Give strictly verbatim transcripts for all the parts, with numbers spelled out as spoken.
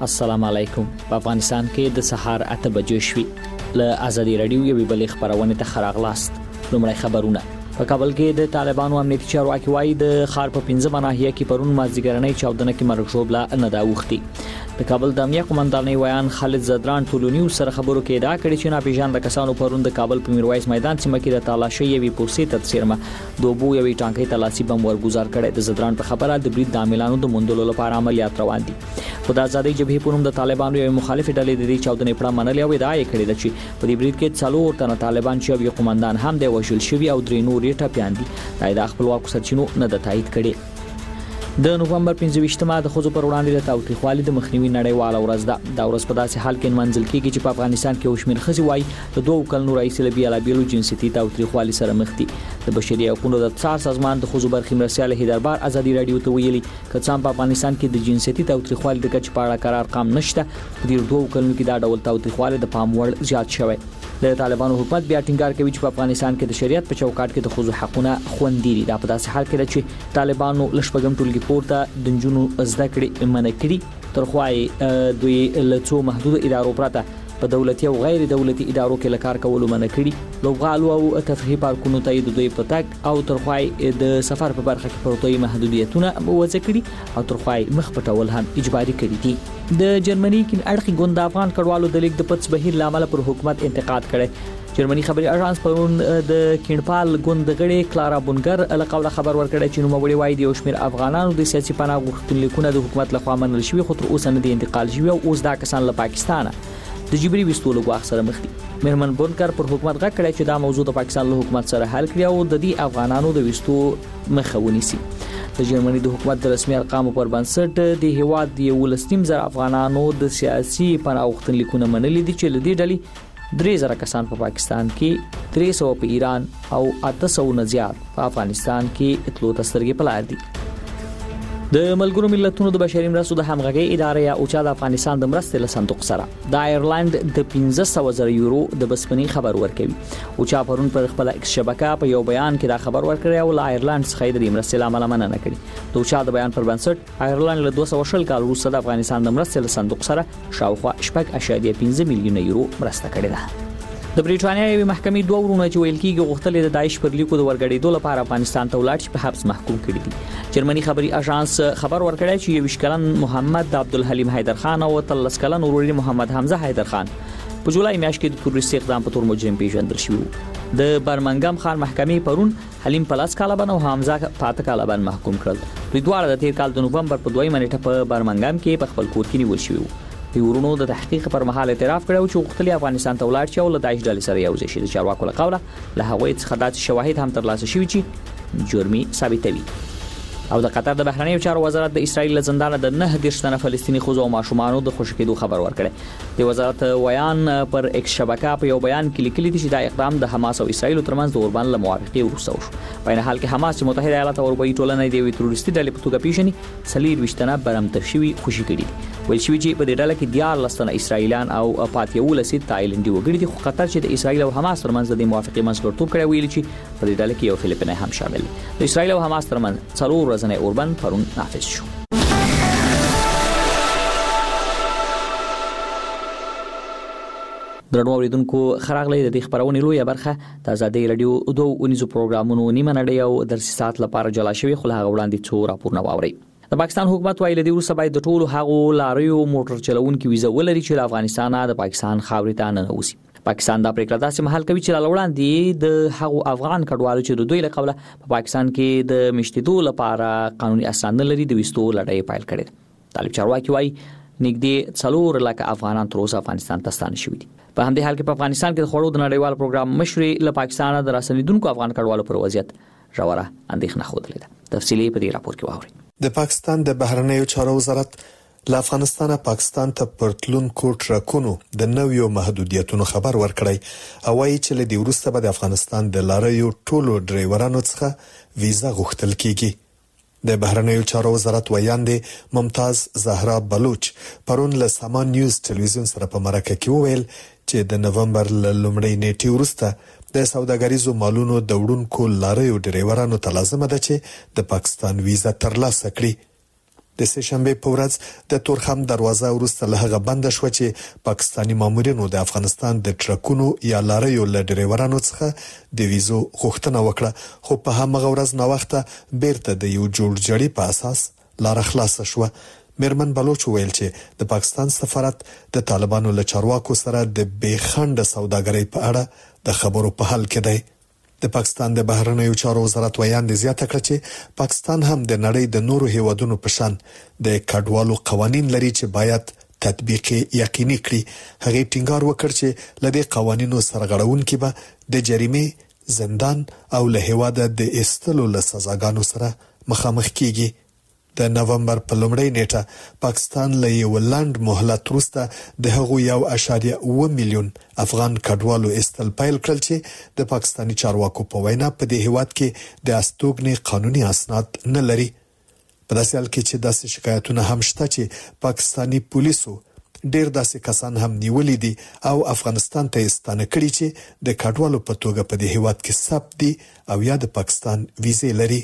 السلام علیکم. په افغانستان کې د سهار اته بجې شوې. له ازادي رادیو یوې بلې خبرونه ته خراغلاست. لومړی خبرونه. په کابل کې د طالبانو امنیتي چارواکي وایي د ښار په پنځمه ناحیه کې پرون مازیګرنۍ چاودنه کې مرګ ژوبله نه دا وختي. د کابل د امنیه قومندانۍ ویان خالد زدران ټولنیو سره خبرو کې ادعا کړې چې ناپېژاندل کسانو پرون د کابل په میرویس میدان سیمه کې د تالاشۍ یوې پوسټې تر څیرمه دوبو یوې ټانکۍ تلاسي بم ورګزار کړي. د زدران په خبره د برید د عاملانو د موندلو لپاره عملیات روان دي. خو د آزادۍ جبهې په نوم د طالبانو یو مخالف ډلې د دې چاودنې پړه منلې او ادعا یې کړې ده چې په دې برید کې څلور تنه طالبان چې یو قومندان هم دی وژل شوی او درې نور یې ټپيان دي. دا د خپلواکو سرچینو نه د تایید کړي. د نوومبر پنځه ویشتمه د خوځو پر وړاندې د تاوتریخوالي د مخنیوي نړیواله ورځ ده. دا ورځ په داسې حال کې منځل کېږي چې په افغانستان کې وشمیر خزي وای د دوه کلونو رئیس لبی الابیلو جنسيتي تاوتریخوالي سره مخ دي. د بشري حقوقو د څار سازمان د خوځو برخې مرسیال هیدربار ازادي رادیو ته ویلي کڅام په افغانستان کې د جنسيتي تاوتریخوالي د کچ پاړه قرار قام نشته. په دې دوه کلونو کې دا ډول تاوتریخوالي د پام وړ زیات شوی. د طالبانو حکومت بیا ټینګار کوي چې په افغانستان کې د شریعت په چوکاټ کې د خوځو حقونه خوندي دي. دا په داسې حال کې ده چې طالبانو لشپګم ټولګي پورته د جنونو زده کړې منع کړي. ترخوای دوی لڅو محدود ادارو پرته په دولتي او غیر دولتي ادارو کې لکار کولو منع کړي. لوغالو او تفریحي پارکونو ته د دوی پتاک او ترخوای د سفر په برخه کې پروتوي محدودیتونه وضع کړي او ترخوای مخ پټول هم اجباري کړي دي. د جرمني کې اړخي ګوند افغان کډوالو د لیک د پڅ بهیر لامل پر حکومت انتقاد کړي. جرمني خبري اژانس پرون د کینپال ګوند غړي کلارا بونګر لقوله خبر ورکړی چې نو مبړي وای دی او شمیر افغانانو د سیاسي پناه غوښتونکو د حکومت لخوا منل شوی خو تر اوسه نه دی انتقال شوی او اوس دا کسان له پاکستانه د جبري وستولو غواخ سره مخ دي. مهرمن بونکر پر حکومت غږ کړی چې دا موضوع د پاکستان له حکومت سره حل کړي او د دې افغانانو د وستو مخه ونیسي. د جرمني د حکومت د رسمي ارقامو پر بنسټ د هیواد د ولستیم زر افغانانو د سیاسي پناه غوښتونکو منلي دي چې لدی ډلې درې زره کسان په پا پاکستان کې، درې سوه په ایران او اته سوه نه زیات په افغانستان کې اتلو تسترګې پلار دي. د ملګرو ملتونو د بشري مرستو د همغږي ادارې یا اوچا د افغانستان د مرستې له صندوق سره د آیرلند د پنځه سوه زره یورو د بسپنی خبر ورکوي. اوچا پرون پر خپل ایکس شبکه په یو بیان کې دا خبر ورکړی او له آیرلند څخه د مرستې لامل مننه کړې. د اوچا د بیان پر بنسټ آیرلند له دوه سوه شل کال وروسته د افغانستان د مرستې له صندوق سره شاوخوا شپږ اعشاریه پنځه میلیونه یورو مرسته کړې ده. د بریټانیا یوې محکمې دوه ورونه چې ویل کېږي غوښتل د داعش پر لیکو د ورګړېدو لپاره افغانستان ته ولاړ شي په حبس محکوم کړي دي. جرمني خبري اژانس خبر ورکړی چې یو کلن محمد عبدالحلیم حیدر خان او تلس کلن ورور محمد حمزه حیدر خان په جولای میاشت کې د تروریستي اقدام په تور مجرم پیژندل شوی. د برمنګم خان محکمې پرون حلیم پلاس کالبن او حمزه پاته کالبن محکوم کړل. دوی دواړه د تیر کال د نوومبر په دویمه نیټه په برمنګم کې په خپل کور کې نیول شوی. د ورونو د تحقیق پر مهال اعتراف کړو چې غوښتل افغانستان ته ولاړ شي او له داعش ډلې سره یو ځای شي. د چارواکو له قوله له هغوی څخه داسې شواهد هم ترلاسه شوي چې جرمي ثابتوي. او د قطر د بهرنیو چارو وزارت د اسرایل له زندانه د نه دېرش تنه فلسطیني ښځو او ماشومانو د خوشي کېدو خبر ورکړی. د وزارت ویان پر ایکس شبکه په یو بیان کې لیکلي دي چې دا اقدام د حماس او اسرایل ترمنځ د اوربان له موافقې وروسته وشو. په این حال کې حماس چې متحده ایالات او اروپایي ټولنه د یوې تروریستي ډلې په توګه پیژني څلور ویشت تنه برمته شوي خوشي کړي دي. ویل شوي چې په دې ډله کې دیارلس تنه اسرایلیان او پاتې یولس تایلنډي وګړي دي. خو قطر چې د اسرایل او حماس ترمنځ د موافقې منځګړیتوب کړی ویلي چې په دې ډله کې یو فلیپینی هم شامل دی. د اسرایل او حماس ترمنځ څلور ورځنی اوربند پرون نافذ شو. درنو اوریدونکو خراغلی د دې خبرونې لویه برخه د آزادۍ رادیو دوه اونیزو پروګرامونو نیمه نړۍ او درسي ساعت لپاره جلا شوی خو هغه وړاندې څو راپورونه واوري. د پاکستان حکومت وایي لدی وروسته باید د ټولو هغو لاریو موټر چلوونکو ویزه ولري چې له افغانستان د پاکستان خاورې ته نه وځي. پاکستان دا پریکړه داسې مهال کوي چې له وړاندې د هغو افغان کډوالو چې د دوی له قبله په پاکستان کې د مشتیدو لپاره قانوني اسناد نه لري د وستو لړۍ پیل کړي. طالب چارواکي وایي نږدې څلور لکه افغانان تر اوسه افغانستان ته ستانه شوي دي. په همدې حال کې په افغانستان کې د خوړو د نړیوال پروګرام مشري له پاکستان د راسنیدونکو افغان کډوالو پر وضعیت ژوره اندېښنه خوده ده. تفصیلي په دې راپور کې واورئ. د پاکستان د بهرنیو چارو وزارت له افغانستان پاکستان ته پرتلونکو ټرکونو د نویو محدودیتونو خبر ورکړی او وايي چې له دې وروسته به د افغانستان د لاریو ټولو ډرایورانو څخه ویزه غوښتل کیږي. د بهرنیو چارو وزارت ویاندې ممتاز زهرا بلوچ پرون له سامان نیوز ټلویزیون سره په مرکه کې وویل چې د نومبر له لومړۍ نیټې وروسته د سوداګریزو مالونو د وړونکو لاریو ډرایورانو ته لازمه ده چې د پاکستان ویزه ترلاسه کړي. د سه شنبه په ورځ د تورخم دروازه ورسته له هغه بند شو چې پاکستانی مامورینو د افغانستان د ټرکونو یا لاریو له ډریورانو څخه د ویزو غوښتنه وکړه، خو په همغه ورځ نو وخته بیرته د یو جوړ جړی په اساس لار خلاص شو. میرمن بلوچ ویل چې د پاکستان سفارت د طالبانو له چارواکو سره د بیخنډ سوداګرۍ په اړه د خبرو په حال کې دی. د پاکستان د بهرنیو چارو وزارت ویاند زیاته کړ چې پاکستان هم د نړۍ د نورو هیوادونو په شان د کډوالو قوانين لري چې باید تطبیق یقیني کړي. هغه ټینګار وکړ چې لدې قوانینو سرغړونکي به د جریمه، زندان او له هیواده د استلو له سزاګانو سره مخامخ کیږي. د نومبر په لومړۍ نیټه پاکستان له یو لنډ مهلت وروسته د هغو یو اشاریه اوه میلیون افغان کډوالو استل پیل کړل چې د پاکستانی چارواکو په وینا په دې هیواد کې د استوګنې قانوني اسناد نه لري. په داسې حال کې چې داسې شکایتونه هم شته چې پاکستانی پولیسو ډیر داسې کسان هم نیولې دي او افغانستان ته ستانه کړي چې د کډوالو په توګه په دې هیواد کې ثبت دي او یا د پاکستان ویزې لري.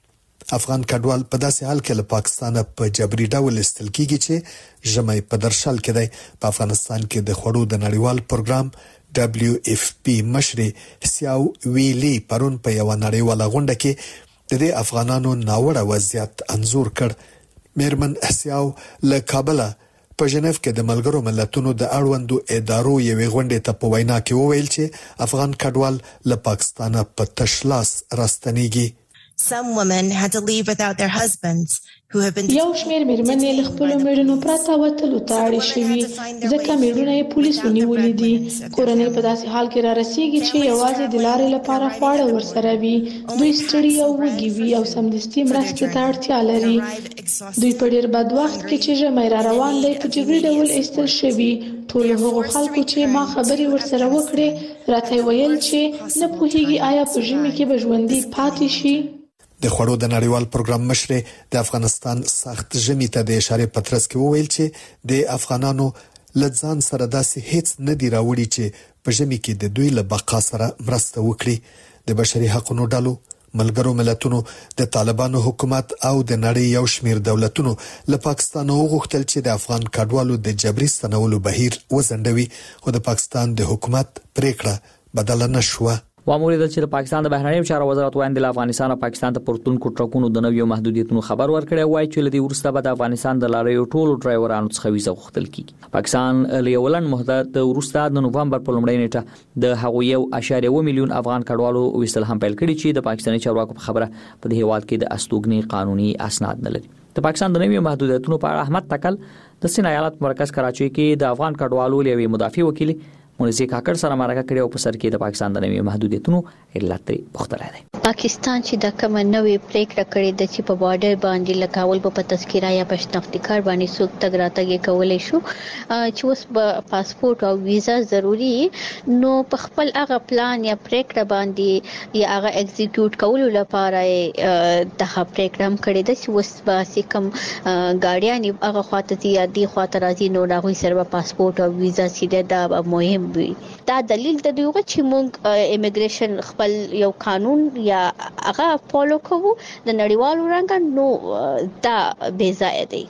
افغان کډوال په داسې حال کې له پاکستانه په جبري ډول استل کیږي چې ژمي په درشل کې دی. په افغانستان کې د خوړو د نړیوال پروګرام دبليو اف پی مشر سیاو ویلی پرون په یو نړیواله غونډه کې د افغانانو ناوړه وضعیت انزور کړ. میرمن سیاو له کابل په ژنیف کې د ملګرو ملتونو د اړوندو ادارو یوې غونډې ته په وینا کې وویل چې افغان کډوال له پاکستانه په تشلاس راستنیږي. Some women had to leave without their husbands who have been یو شمېر میرمنې له خپلو میړونو پرته وتلو ته اړې شوي ځکه میړونه یې پولیسو نیولي دي. کورنۍ په داسې حال کې را رسېږي چې یوازې د لارې لپاره خواړه ورسره وي. دوی ستړي او وږي وي او سمدستي مرستې ته اړتیا لري. دوی په ډېر بد وخت کې چې ژمی را روان دی په جبري ډول ایستل شوي. ټولو هغو خلکو چې ما خبرې ورسره وکړې راته ویل چې نه پوهیږي آیا په ژمي کې به ژوندي پاتې شي. د خوړو د نړیوال پروګرام مشر د افغانستان سخت ژمي ته د اشاره پترس کې وویل چې د افغانانو لځان سره داسې هیڅ نه دی راوړي چې په ژمي کې د دوی له بقا سره مرسته وکړي. د بشري حقوقو ډلو، ملګرو ملتونو، د طالبانو حکومت او د نړۍ یو شمېر دولتونو له پاکستان وغوښتل چې د افغان کډوالو د جبري ستنولو بهیر وزندوي، خو د پاکستان د حکومت پریکړه بدله نشوه. واموریدل چې د پاکستان د بهرنیو چارو وزارت وایي د افغانستان او پاکستان ته پورتونکو ټرکونو د نویو محدودیتونو خبر ورکړی وایي چې لدی ورسته به د افغانستان د لاریو ټولو ډرایورانو څخه ویزه غوښتل کیږي. پاکستان له یو لنډ مهلت ورسته د نومبر په لومړۍ نیټه د هغو یو اشاریه اوه میلیون افغان کډوالو ویستل هم پیل کړي چې د پاکستاني چارواکو په خبره په دې هیواد کې د استوګنې قانوني اسناد نه لري. د پاکستان د نویو محدودیتونو په اړه احمد تکل د سین ایالت مرکز کراچۍ کې د افغان کډوالو لوی مدافع وکیل مونږه کاکړ سره مرکه کړې او په سر کې د پاکستان د نویو محدودیتونو علت پوښتنه ده. پاکستان چې د کوم نوې پریکړه کړې د چې په بارډر باندې لکاول په تذکره یا په شناختی کارت باندې څوک تګ راتګ کولای شو چې اوس په پاسپورت او ویزا ضروری نو په خپل هغه پلان یا پریکړه باندې یا هغه ایگزیکیوټ کولو لپاره د پریکړه هم کړې ده چې اوس به کوم ګاډیان هغه خاطر یا دی خاطر راځي نو هغه سره پاسپورت او ویزا سیده دا مهم وي. دا دلیل د دوی چې موږ امیګریشن خپل یو قانون یا هغه فالو کوو د نړیوالو رنګ نو دا بے ځای دی.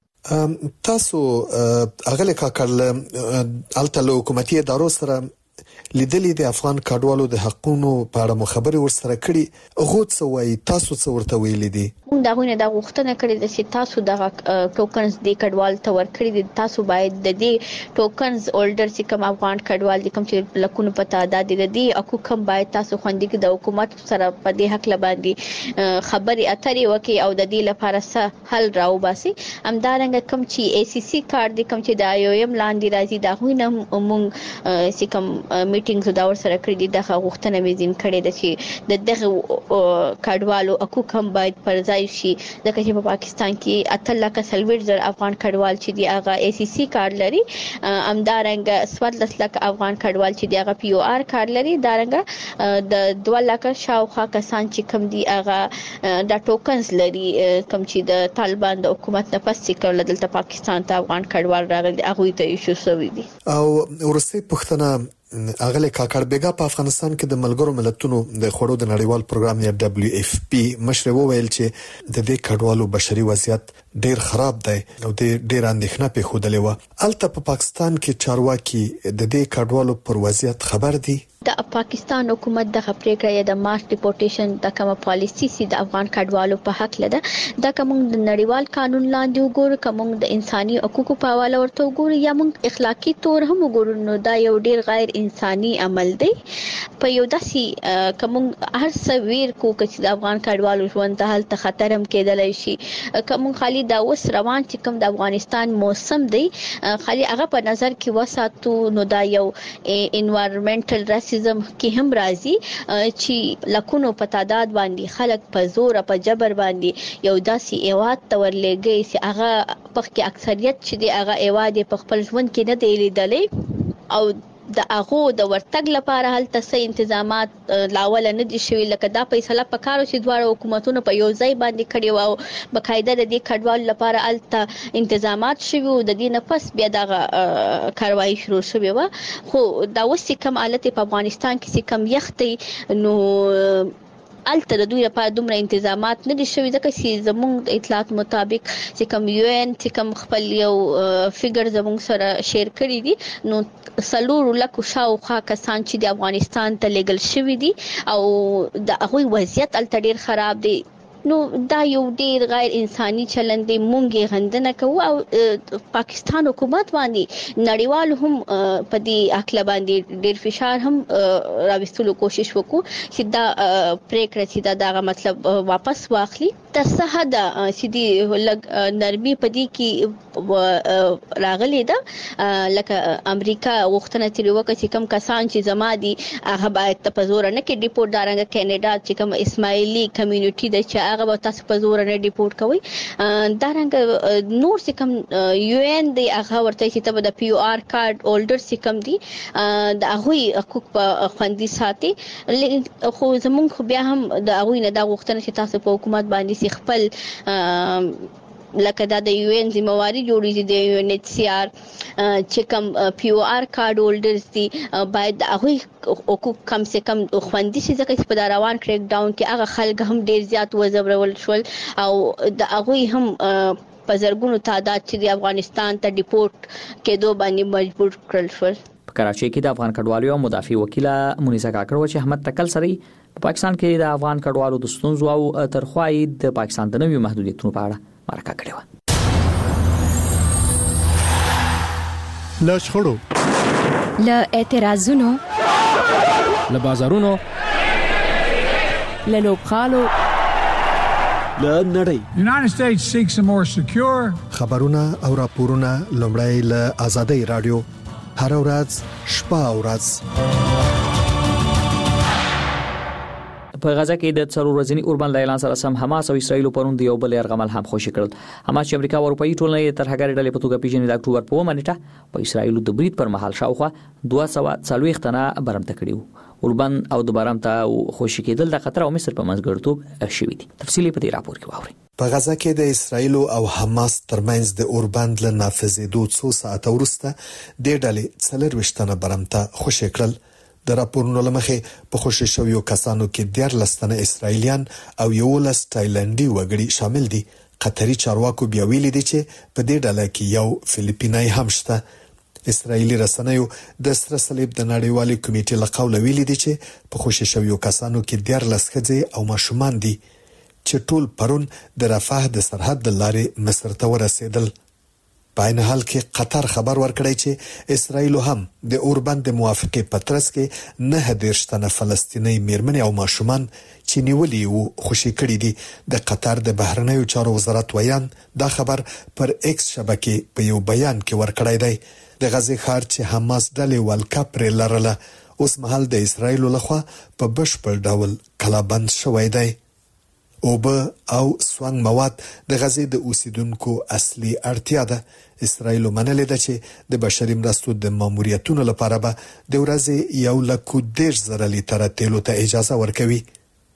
تاسو هغه لکه کړل الته حکومتي ادارو سره لیدلې د افغان کډوالو د حقوقو په اړه مخابره ورسره کړي غوښ سوي تاسو څه ورته ویل دي؟ موږ دا غوښنه دا غوښتنه کړې ده چې تاسو د ټوکنز د کډوال ته ورکړي دي. تاسو باید د دې ټوکنز هولډر چې کوم افغان کډوال دي کوم چې لکونو په تعداد دي د دې حقوق هم باید تاسو خوندي کې د حکومت سره په دې حق لباندي خبري اترې وکي او د دې لپاره څه حل راو باسي. همدارنګه کوم چې ای سی سی کارت دي کوم چې د آی او ایم لاندې راځي دا غوښنه موږ چې کوم میټینګز دا ور سره کړی دي د غوښتنه مې زین کړې ده چې د دغه کډوالو حقوق هم باید پر ځای شي ځکه چې په پاکستان کې اته لک سلویر زر افغان کډوال چې دی هغه ای سی سی کارت لري، امدارنګ څوارلس لک افغان کډوال چې دی هغه پی او آر کارت لري، دارنګ د دوه لک شاوخوا کسان چې کم دی هغه د ټوکنز لري کم چې د طالبان د حکومت نه پس کړل دلته پاکستان ته افغان کډوال راغلي هغه ته ایشو شوی دي. او ورسته پښتنه اغله کاکړ بیګا په افغانستان کې د ملګرو ملتونو د خوړو د نړیوال پروګرام یا دبليو اف پی مشر وویل چې د دې کډوالو بشري وضعیت ډیر خراب دی او د ډیر اندېښنه په خوده لیوه. الته په پاکستان کې چارواکي د دې کډوالو پر وضعیت خبر دي. د پاکستان حکومت د خبرې د مارس ډیپورټیشن د کوم پالیسی سي د افغان کډوالو په حق لده د کوم د نړیوال قانون لاندې وګورو کوم د انساني حقوقو په حواله ورته وګورو یا موږ اخلاقی تور هم وګورو نو دا یو ډیر غیر انساني عمل دی. په یو داسې کوم هر څه ویر کو چې د افغان کډوالو ژوند ته هلته خطر هم کېدلی شي. کوم خالي دا اوس روان چې کوم د افغانستان موسم دی خالي هغه په نظر کې وساتو نو دا یو انوایرنمنټل راسیزم کې هم راځي چې لکونو په تعداد باندې خلک په زور په جبر باندې یو داسې ایواد تور لګي چې هغه په کې اکثریت چې دی هغه ایواد په خپل ژوند کې نه دی لیدلې او د هغه د ورتګ لپاره هلته سې تنظیمات لاول نه دي شوي لکه دا فیصله په کارو چې دواړو حکومتونو په یو ځای باندې کړی و او بقاعده د دې کډوال لپاره هلته تنظیمات شوي او د دې نه پس بیا د کاروایی شروع شوی و. خو دا اوس کوم حالت په افغانستان کې کم یختي نو الته د دوی لپاره دومره تنظیمات نه دي شوي ځکه چې زموږ اطلاعات مطابق چې کوم یو ان چې کوم خپل یو فیګر زموږ سره شیر کړی دي نو سلور لکه شاوخوا کسان چې د افغانستان ته لګل شوي دي او د هغوی وضعیت الته ډیر خراب دی. نو دا یو ډیر غیر انساني چلند دی. مونږه غندنه کوو او پاکستان حکومت باندې نړیوال هم په دې اکل باندې ډیر فشار هم راوستلو کوشش وکړو چې دا پریکړه چې دا دغه مطلب واپس واخلي. تر څه حد چې دی لګ نرمي په دې کې راغلي ده لکه امریکا وختونه تیر وکړي چې کم کسان چې زما دي هغه باید په زور نه کې ډیپورټ دارنګ کینیډا چې کوم اسماعیلی کمیونټي د چې هغه به تاسو په زور نه ډیپورټ کوي دارنګ نور چې کوم یو ان دی هغه ورته چې ته د پی او آر کارت هولډر چې کوم دي د هغه حقوق په خوندي ساتي. خو زمونږ خو بیا هم د هغه نه دا وختونه چې تاسو په حکومت باندې خپل لکه دا د یو ان ذمہواری جوړیږي د یو ان ایچ سی آر چې کوم پی او آر کارت هولډرز دي باید هغه حقوق کم سے کم خوندي شي ځکه چې په روان کریک ډاون کې هغه خلک هم ډیر زیات وځبرول شول او د هغه هم په زرګونو تعداد چې د افغانستان ته ډیپورټ کېدو باندې مجبور کړل شول. په کراچۍ کې د افغان کډوالو مدافع وکیله مونیزه کاکړ چې احمد تکل سره په پاکستان کې د افغان کډوالو د ستونزو او ترخوای د پاکستان د نویو محدودیتونو په اړه مرکه کړې و. له شخړو له اعتراضونو له بازارونو له لوبخالو له نړۍ United States seeks a more secure خبرونه او راپورونه لومړی له آزادۍ رادیو هر ورځ شپه او ورځ په غزا کې د څلور ورځې اوربان له اعلان سره سم حماس او اسرایل پروند یو بل يرغمل هم خوشی کړل. حماس چې امریکا او اروپאי ټولنې تر هغه ډلې په توګه پیژنې د اکتوبر په منېټه په اسرایل د برید پر مهال شاوخوا دوه سوه څلوېښت تنه برمته کړیو. اوربان او د برمته خوشی کېدل د خطر او مصر په منځګړتوب شوې دي. تفصیلی په دې راپور کې واورئ. په غزا کې د اسرایل او حماس ترمنځ د اوربند له نافذېدو څو ساعت وروسته د ډلې څلور وشتنه برمته خوشی کړل. د راپورونو لمخې په خوشی شویو کسانو کې ډیر لستنه اسرایلیان او یو لس تایلندي وګړي شامل دي. قطري چارواکو بیا ویلي دي چې په دې ډله کې یو فلیپینای هم شته. اسرایلی رسنیو د سره صلیب د نړیوالې کمیټې له قوله ویلي دي چې په خوشی شویو کسانو کې ډیر لسخځې او ماشومان دي چې ټول پرون د رفح د سرحد د لارې مصر ته ورسېدل. په عین حال کې قطر خبر ورکړی چې اسرایل هم د اوربند د موافقې پترس کې نه دېرش تنه فلسطینی میرمنې او ماشومان چې نیولي وو خوشی کړي دي. د قطر د بهرنیو چارو وزارت ویان دا خبر پر ایکس شبکې په یو بیان کې ورکړی دی. د غزې ښار چې حماس ډلې ولکه پرې لرله اوس مهال د اسرایل لخوا په بشپړ ډول کلابند شوی دی. اوبه او سوانګ مواد د غزې د اوسیدونکو اصلي اړتیا ده. اسرایل منلې ده چې د بشري مرستو د ماموریتونو لپاره به د ورځې یو لک دېرش زره لیټره تیلو ته اجازه ورکوي.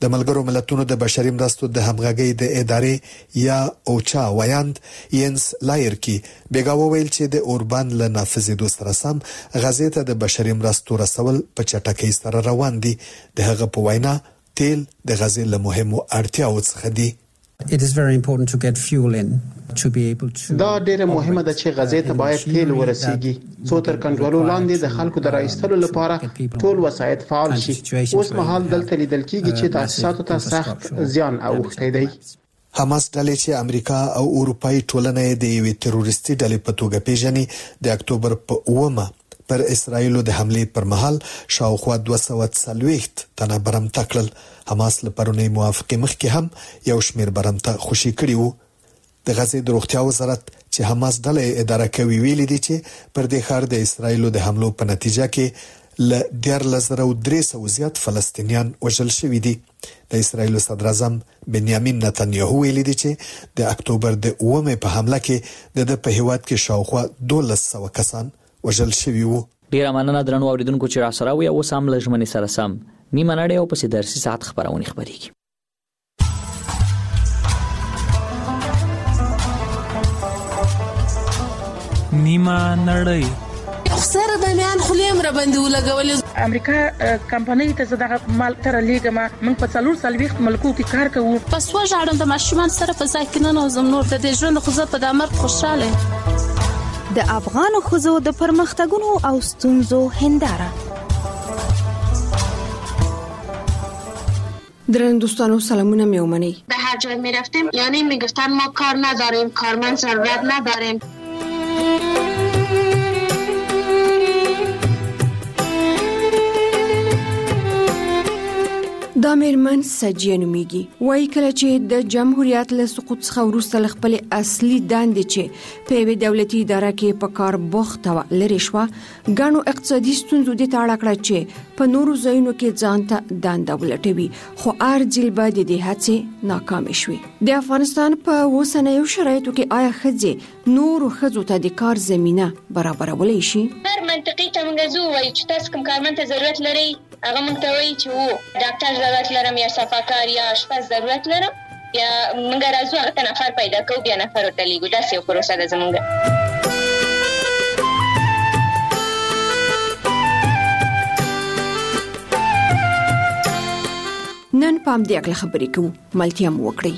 د ملګرو ملتونو د بشري مرستو د همغږي د ادارې یا اوچا ویاند ینس لایرکی بیګاو ویل چې د اوربان له نافذېدو سره سم غزې ته د بشري مرستو رسول په چټکۍ سره روان دي. د هغه په وینا تیل د غزې له مهمو اړتیاوو څخه دي. It is very important to get fuel in to be able to دا ډیره مهمه ده چې غزې ته باید تیل ورسیږي څو تر کنټرول لاندې د خلکو د راایستلو لپاره ټول وسایل فعال شي. اوس مهال دلته لیدل کېږي چې تاسیساتو ته سخت زیان اوښتی دی. حماس ډلې چې امریکا او اروپאי ټولنه د یوې تروریستي ډلې په توګه پیژني د اکتوبر په اومه پر اسرائیل د حمله پر مهال شاوخوا دوه سوه څلوېښت تنه برمته کړل. حماس لپاره موافقه مخکې هم یو شمیر برمته خوشي کړي وو. د غزې د روغتیا وزارت چې حماس ډلې اداره کوي ویلي دي چې پر دې ښار د اسرائیل د حملو په نتیجه کې ل دیارلس زره او درې سوه زیات فلسطینیان وژل شوي دي. د اسرائیل صدر اعظم بنیامین نتنیاهو ویلي دي چې د اکتوبر د اومه په حمله کې د په هیواد کې شاوخوا دولس سوه کسان وژل شوي وو. ډیر مننه درنو اوریدونکو چې را سره وي او سم لژمنې سره سم نیمه نړۍ او پسې درسي ساعت خبرونه خبريږي. نیمه نړۍ خسر د میان خلیم را باندې ولګول. امریکا کمپنۍ ته زداغه مال تر لیګما من په څلور سلويخت ملکو کې کار کوو. پس وژاړم د ماشومان سره په ځای کې نه نوزم نور د دې ژوند خو زه په دامر خوشاله. د افغان خزو د پرمختګونو او ستونزو هنداره. درن دوستانو سلامونه میومنی. به هر جای می رفتیم یعنی می گفتن ما کار نداریم، کارمند ضرورت نداریم. دا میرمن سجیه نومیږي. وایي کله چې د جمهوریت له سقوط څخه وروسته خپل اصلي دندې چې په یوه دولتي اداره کې په کار بوخت و لري شو غنو اقتصادي ستونزو د تاړه کړ چې په نورو ځایونو کې ځان ته دنده ولټوي، خو ارجل بعد د هڅې ناکام شوي. د افغانستان په اوسنیو شرایطو کې آیا ښځې نورو ښځو ته د کار زمينه برابرولای شي؟ هر منطقي تمنګزو وایي چې تاسو کوم کارمند ته ضرورت لري، هغه مونږ ته وایي چې وو ډاکټر ضرورت لرم یا صفاکار یا اشپز ضرورت لرم، یا مونږ راځو هغه ته نفر پیدا کوو بیا نفر ورته لیږو. داسې یو پروسه ده زمونږ. نن پام دې اکل خبرې کوو، ملتیا مو وکړئ.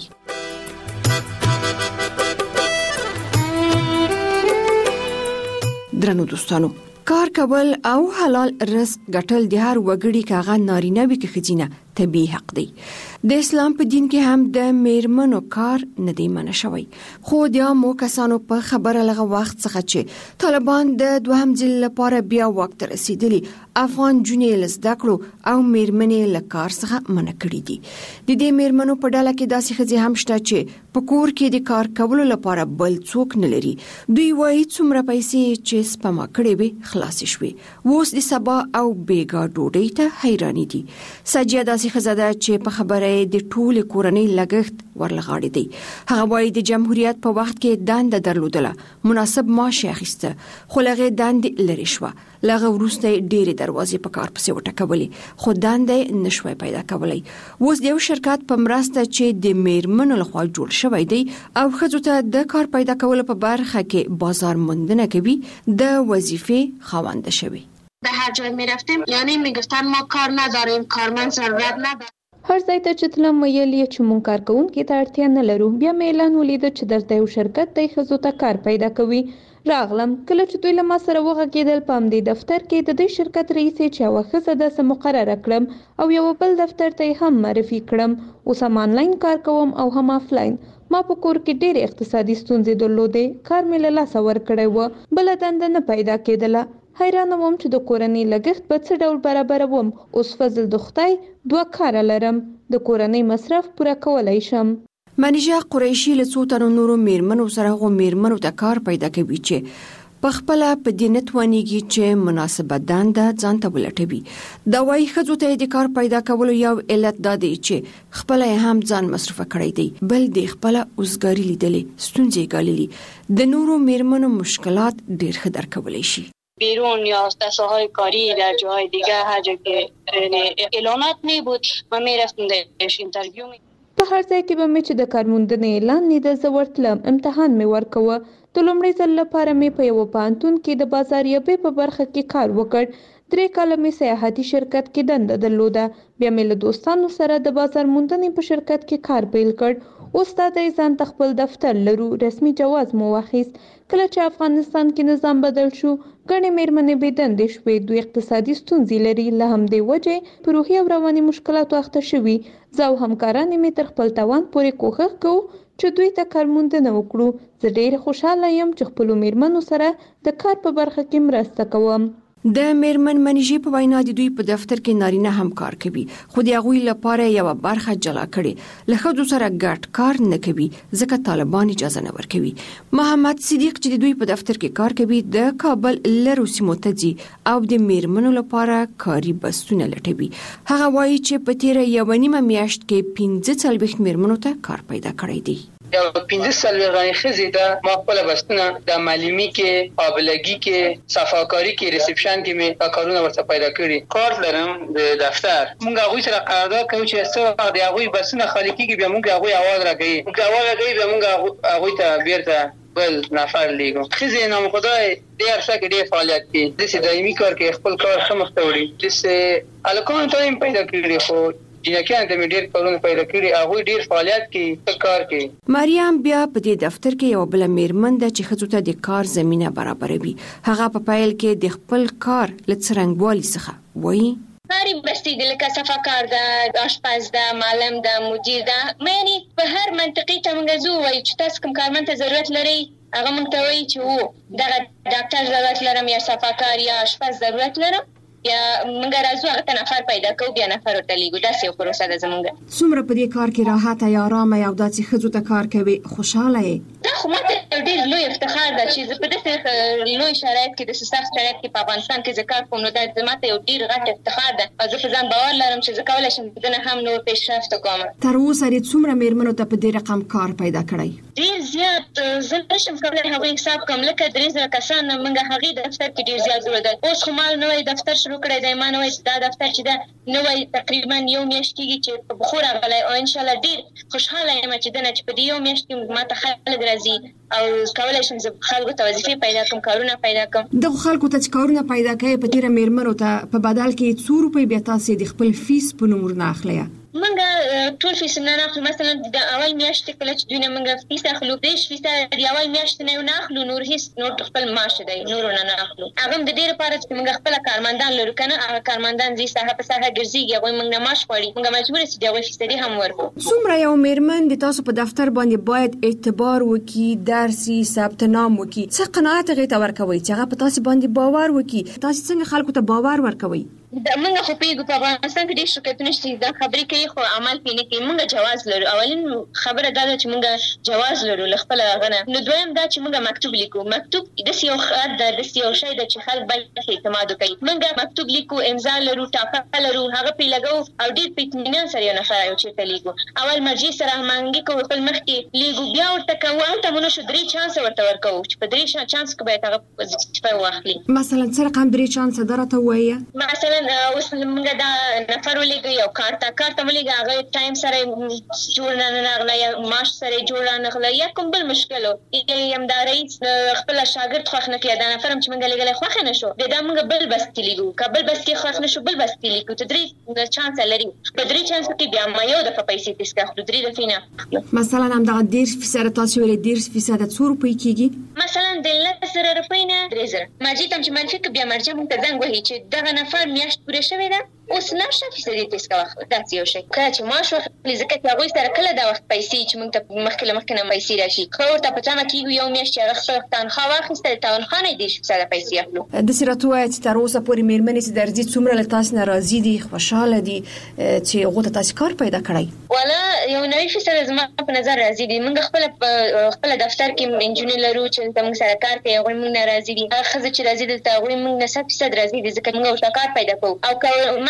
درنو دوستانو، کار کول او حلال رزق ګټل د هر وګړي کاغه نارینه وي کې خزینه طبيعي حق دی. د اسلام په دین کې هم د میرمنو کار نه دی منع شوی، خو د مو کسانو په خبره لغه وخت څخه چې طالبان د دوهم ځل لپاره بیا وخت رسیدلی افغان جنې لزدکړو او میرمنې لکار څخه منع کړی دي. د دې میرمنو په ډله کې داسې خزي هم شته چې په کور کې د کار کولو لپاره بل څوک نه لري. دوی وایي څومره پیسې چې سپما کړې وي خلاص شوي، اوس د سبا او بیګا ډوډۍ ته حیرانی دي. سجیه داسې خزاده چې په خبره د ټول کورنۍ لګښت ورلغاړي دي. هغه وایي د جمهوریت په وخت کې دنده درلودله، مناسب معاش اخیسته، خو لغه دندې لري شو. لغه ورسته ډېری دروازې په کار پسې وټکولې، خو دندې نشوي پیدا کولای. اوس د یو شرکت په مرسته چې د میرمنو لخوا جوړ شوی دی او ښځو ته د کار پیدا کولو په برخه کې بازار موندنه کوي، د وظیفې خاوند شوی. به هر جای می رفتیم یعنی می گفتن ما کار نداریم، کارمند ضرورت نداریم. هر ځای ته چې تلم ویل یې چې مونږ کار کوونکي ته اړتیا نه لرو. بیا مې اعلان ولید چې دلته یو شرکت دی ښځو ته کار پیدا کوي. راغلم، کله چې دوی له ما سره وغږېدل په همدې دفتر کې د دې شرکت رئیسې چې یوه ښځه داسې مقرره کړم او یو بل دفتر ته یې هم معرفي کړم. اوس هم آنلاین کار کوم او هم آفلاین. ما په کور کې ډېرې اقتصادي ستونزې درلودې، کار مې له لاسه ورکړی و، بله دنده نه پیدا کېدله. حیرانه وم چې د کورنۍ لګښت په څه ډول برابروم. اوس فضل د خدای دوه کاره لرم، د کورنۍ مصرف پوره کولی شم. منیژه قریشي له څو تنو نورو میرمنو سره غو میرمنو ته کار پیدا کوي چې په خپل په دې نتوانیږي چې مناسبه دنده ځان ته ولټوي. دا وايي ښځو ته د کار پیدا کولو یو علت دا دی چې خپل هم ځان مصرف کړی دی، بل د خپل اوسګاری لیدلې ستونزې ګاللې. د نورو میرمنو مشکلات ډېر ښه درک کولای شي. بیرون یا ساحه‌های کاری در جاهای دیگه هر جا که اعلانات نبود ما میرفتیم درش اینترویو می په هر ځای کې به مې چې د کارموندنې اعلان لیده زه ورتلم امتحان مې ورکوه د لومړي ځل لپاره مې په یوه پوهنتون کې د بازاریابۍ په برخه کې کار وکړ درې کاله مې سیاحتي شرکت کې دنده درلوده بیا مې له دوستانو سره د بازار موندنې په شرکت کې کار پیل کړ اوس دا دی ځان ته خپل دفتر لرو رسمي جواز مو واخیست کله چې افغانستان کې نظام بدل شو ګڼې مېرمنې بې دندې شوې دوی اقتصادي ستونزې لري له همدې وجې په روحي او رواني مشکلاتو اخته شوي زه او همکارانې مې تر خپل توان پورې کوښښ کوو چې دوی ته کارموندنه وکړو زه ډېره خوشحاله یم چې خپلو مېرمنو سره د کار په برخه کې مرسته کوم د میرمن منیژې په وینا د دوی په دفتر کې نارینه هم کار کوي خو د هغوی لپاره یو برخه جلا کړي له ښځو سره ګډ کار نه کوي ځکه طالبان اجازه نه ورکوي محمد صدیق چې د دوی په دفتر کې کار کوي د کابل لرو سیمو ته ځي او د میرمنو لپاره کاري بستونه لټوي هغه وایي چې په تیره یوه نیمه میاشت کې پنځه څلوېښت میرمنو ته کار پیدا کړی دی یو پنځه څلوېښت ښځې ته ما خپله بستونه د معلمي کې قابلګي کې صفاکاري کې ریسپشن کې مې کارونه ورته پیدا کړي کارت لرم د دفتر موږ هغوی سره قرارداد کوو چې څه وخت د هغوی بسونه خالي کېږي بیا موږ هغوی اواز راکوي موږ اواز راکوي بیا موږ هغوی ته بیرته بل نفر لیږو ښځې نامخدای دې عرصه کې ډېر فعالیت کوي داسې دایمي کار کوي خپل کار ښه مخته وړي داسې هلکانو ته یې پیدا کړي خو جنکیانو ته مې ډېر کارونه پیدا کړي هغوی ډېر فعالیت کوي ښه کار کوي مریم بیا په دې دفتر کې یوه بله میرمن ده چې ښځو ته د کار زمینه برابروي هغه په پیل کې د خپل کار له څرنګوالي څخه وایي کاری بستی دی لکه صفاکار ده آشپز ده معلم ده مدیر ده یعنی په هر منطقې ته موږ ځو وایي چې تاسو کوم کارمند ته ضرورت لرئ هغه موږ ته وایي چې هو دغه ډاکټر ضرورت لرم یا صفاکار یا آشپز ضرورت لرم یا موږ راځو هغه ته نفر پیدا کوو بیا نفر ورته لیږو داسې یو پروسه ده زموږ څومره په دې کار کې راحته یا ارامه یا داسې ښځو ته کار کوي خوشحاله یې دا خو ماته یو ډېر لوی افتخار ده چې زه په داسې لوی شرایط کې داسې سخت شرایط کې په افغانستان کې زه کار کوم نو دا ماته یو ډېر غټ افتخار ده او زه په ځان باور لرم چې زه کولی شم دنه هم نور پیشرفت وکړم تر اوسه یې څومره میرمنو ته په دې رقم کار پیدا کړی ډېر زیات زه نشم کولی هغوی حساب کړم لکه درې زره کسان موږ هغې دفتر کې ډېر زیات جوړېدل اوس خو ما نوی دفتر شروع کړی دی ما نوی دا دفتر چې ده نوی تقریبا یو میاشت کېږي چې په بخور راغلی او انشاءالله ډېر خوشحاله یم چې دنه چې په دې یو میاشت کې ما ته خلک راځي او کولی شم زه خلکو ته وظیفې پیدا کړم کارونه پیدا کړم دغو خلکو ته چې کارونه پیدا کوي په تېره میرمنو ته په بدل کې څو روپۍ بیا تاسې د خپل فیس په نوم ورنه اخلی موږ ټول فیس نه اخلو مثلا د اول میاشتې کله چې دوی نه موږ فیس اخلو دېرش فیصده د اول میاشتې نه نه اخلو نور هېڅ نور خپل معاش دی نور نه نه اخلو هغه هم د دې لپاره چې موږ خپله کارمندان لرو که نه هغه کارمندان ځي ساحه په ساحه ګرځېږي هغوی موږ نه معاش غواړي موږ مجبور یو چې د هغوی فیصدي هم ورکړو څومره یو میرمن د تاسو په دفتر باندې باید اعتبار وکړي درسي ثبت نام وکړي څه قناعت هغې ته ورکوئ چې هغه په تاسې باندې باور وکړي تاسې څنګه خلکو ته باور ورکوئ موږ خو پوهېږو په افغانستان کې ډېر شرکتونه شته دا خبرې کوي خو عمل پرې نه کوي موږ جواز لرو اولین خبره دا ده چې موږ جواز لرو له خپله هغه نه نو دویم دا چې موږ مکتوب لیکو مکتوب داسې یو خط ده داسې یو شی ده چې خلک باید اعتماد وکړي موږ مکتوب لیکو امضا لرو ټاپه لرو هغه پرې لګوو او ډېر په اطمینان سره یو نفر یو چېرته لیږو اول مرجع سره هماهنګي کوو خپل مخکې لیږو بیا ورته کوو هلته مو نه شو درې چانسه ورته ورکوو چې په درې چانس کې باید هغه وظیفه واخلي مثلا څه رقم درې چانسه دا راته ووایه مثلا اوس موږ دا نفر ولیږو یو کار ته کار ته ولیږه هغه ټایم سره جوړ نه راغله یا معاش سره جوړ نه راغله یا کوم بل مشکل و یم دا رئیس خپله شاګرد خوښ نه کړي دا نفر هم چې موږ لیږلی خوښه نه شو بیا دا موږ بل بستې لیږو که بل بستې خوښ نه شو بل بستې لیږو ته درې چانسه لري په درې چانسو کې بیا ما یو دفعه پیسې تېسته اخلو درې دفعې نه اخلو مثلا همدغه دېرش فیصده تاسو ویلې دېرش فیصده څو روپۍ کېږي مثلا د لس زره روپۍ نه درې زره مرجع ته هم چې منفي که بیا مرجع موږ ته زنګ وهي چې دغه نفر میاشت پوره شوې ده اوس نشه فیصدي تېس کوه داسې یو شی کله چې معاش واخلي ځکه چې هغوی سره کله دا وخت پیسې چې موږ ته مخکې له مخکې نه پیسې راشي ښه ورته په تمه کېږو یو میاشت چې هغه خپله تنخوا واخیسته د تنخوا نه یې دېرش فیصده پیسې اخلو داسې راته ووایه چې تر اوسه پورې مېرمنې چې درځي څومره له تاسې نه راضي دي خوشحاله دي چې هغو ته تاسې کار پیدا کړی والا یو نوي فیصده زما په نظر راضي دي موږ خپله په خپله دفتر کې نجونې لرو چې دلته موږ سره کار کوي هغوی موږ نه راضي دي هغه ښځې چې راضي دلته هغوی موږ نه سل فیصد راضي دي ځکه موږ ورته کار پیدا کوو او که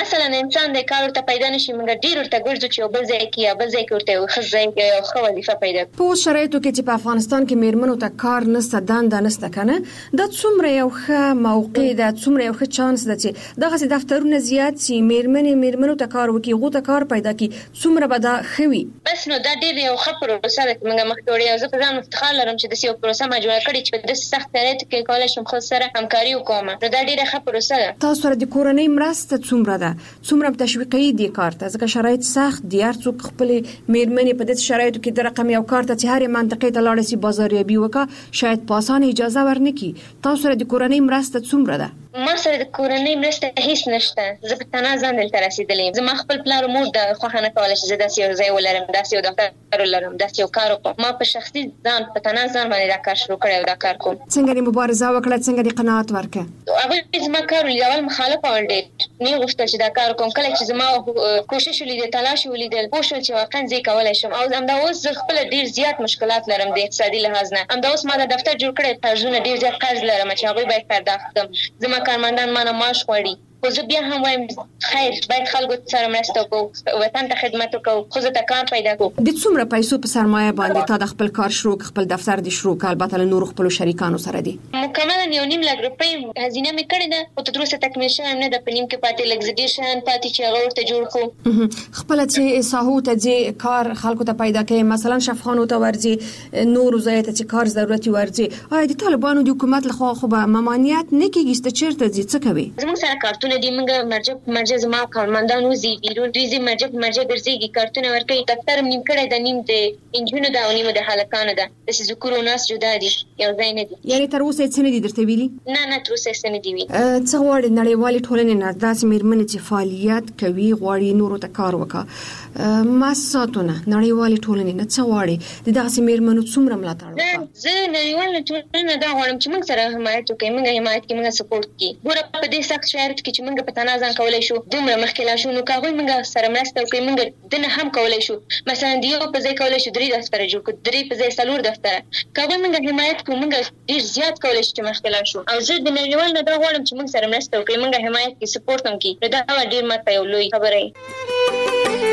مثلا انسان د کار ورته پیدا نشي موږ ډیر ورته ګرځو چې بل ځای کې یا بل ځای کې ورته خزای یا خو وظیفه پیدا په شرایطو کې چې په افغانستان کې میرمنو ته کار نشته دنده نشته کنه د څومره یو ښه موقع د څومره یو ښه چانس ده چې دغه دفترونه زیات سي میرمنې میرمنو ته کار وکړي غو ته کار پیدا کړي څومره به دا خوي بس نو دا ډیر یو ښه پروسه ده موږ مخکې یو ځکه ځان مفتخر لرم چې د یو پروسه ما جوړ کړی چې د سخت شرایطو کې کولای شم خو سره همکاري وکوم نو دا ډیره ښه پروسه ده. تاسو سره د کورنۍ مرسته څومره ده څومره تشویقي دي کار ته ځکه شرایط سخت دي هر څوک خپل میرمنې په دې شرایطو کې د رقم یو کار ته چې هر منطقې ته لاړ شي بازاریابي وکړه شاید په اسانه اجازه ورنکړي. تاسو سره د کورنۍ مرسته څومره ده؟ ما سره د کورنۍ مرسته هیڅ نشته. زه په تنها ځان دلته رسیدلې. زه ما خپل پلار مور د خوښه نه کولای چې زه داسې یو ځای ولرم داسې یو دفتر ولرم داسې یو کار وکړم. ما په شخصي ځان په تنها ځان باندې دا کار شروع کړی او دا کار کوم. څنګه دې مبارزه وکړه څنګه دې قناعت ورکړه؟ هغه زما کار ولې اول مخالفه ول ډېر نه غوښتل چې دا کار کوم. کله چې زما کوشش ولیدل تلاش ولیدل پوه شول چې واقعا زه کولای شم او همدا اوس زه خپل ډېر زیات مشکلات لرم د اقتصادي لحاظ نه. همدا اوس ما د دفتر جوړ کړی قرضونه ډېر زیات قرض لرم چې هغه باید پرداخت کړم. زما کارمندان ما نه معاش غواړي خو زه بیا هم وایم خیر باید خلکو سره مرسته وکړو وطن ته خدمت وکړو ښځو ته کار پیدا کړو. د څومره پیسو په سرمایه باندې تا د خپل کار شروع خپل دفتر د شروع کال البته له نور خپل شریکانو سره دي؟ مکمل یو نیم لک روپۍ هزینه مې کړې ده او تر اوسه تکمیل شوی نه ده. په نیم کې پاتې لګزیډیشن پاتې چې هغه ورته جوړ کړو. خپل چې ساحو ته چې کار خلکو ته پیدا کوي مثلا شفخانو ته ورځي نور ځای ته چې کار ضرورت ورځي آیا د طالبانو د حکومت لخوا خو به ممانعت نه کیږي چې چیرته ځي څه کوي؟ زموږ سره کارتونه دي موږ مرجع مرجع زما کارمندان وزي بیرون ریزي مرجع مرجع ګرځيږي کارتونه ورکوي. دفتر نیم کړی د نیم د انجونو د او نیم د هلکانو ده د ذکر او ناس جدا دي یو ځای نه دي. یعنی تر اوسه څه نه دي درته ویلي؟ نه نه تر اوسه څه نه دي ویلي. څه غواړي نړیوالې ټولنې نه داسې میرمنې چې فعالیت کوي غواړي نورو ته کار وکړي ماساتونه نړیوالې ټولنې نه څه غواړي د داسې میرمنو څومره ملاتړ وکړي؟ زه نړیوالې ټولنې دا غواړم چې موږ سره حمایت وکړي موږ حمایت کې موږ سپورټ کړي. ګوره په دې سخت شرایطو کې چې موږ په تنها ځان کولای شو دومره مخکې لا شو نو کاغوی موږ سره مرسته وکړي موږ دنه هم کولای شو مثلا د یو په ځای کولای شو درې دفتر جوړ کړو درې په ځای څلور دفتر کاغوی موږ حمایت کوو موږ ډیر زیات کولای شو چې مخکې لا شو او زه د نړیوال نه دا غواړم چې موږ سره مرسته وکړي موږ حمایت کې سپورټ هم کړي. دا ډیر ماته یو لوی خبره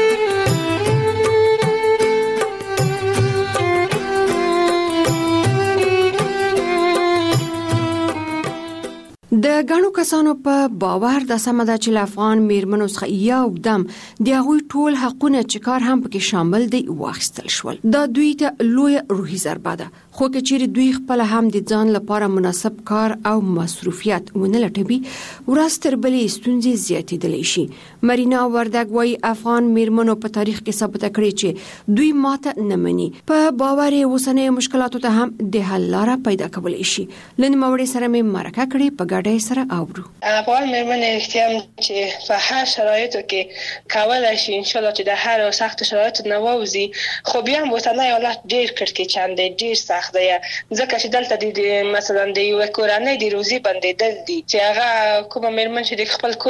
د غنو کسانو په باور د سمدا چې افغان میرمنو څخه یو دم د هغوی ټول حقونه چې کار هم پکې شامل دي واخیستل شول. دا دوی ته لوی روحي ضربه ده خو که چیرې دوی خپل هم د ځان لپاره مناسب کار او مصروفیت ونه لټوي ورځ تر بلې ستونزې زیاتېدلی شي. مرینا وردګ وايي افغان میرمنو په تاریخ کې ثابت کړي چې دوی ماته نه مني په باور اوسنۍ مشکلاتو ته هم د حل لاره پیدا کولای شي. لن موري سره مې مرکه کړې په ګډه سره اورو. افغان میرمنې اختیار چې په هر شرایطو کې کولای شي ان شاء الله چې د هر سخت شرایطو نه ووزي خو بیا هم وطني حالت ډیر کړکېچن دی ډیر سخت دی ځکه چې دلته د مثلا د یو کورنۍ د روزي بندیدل دي چې هغه کومه میرمن چې د خپل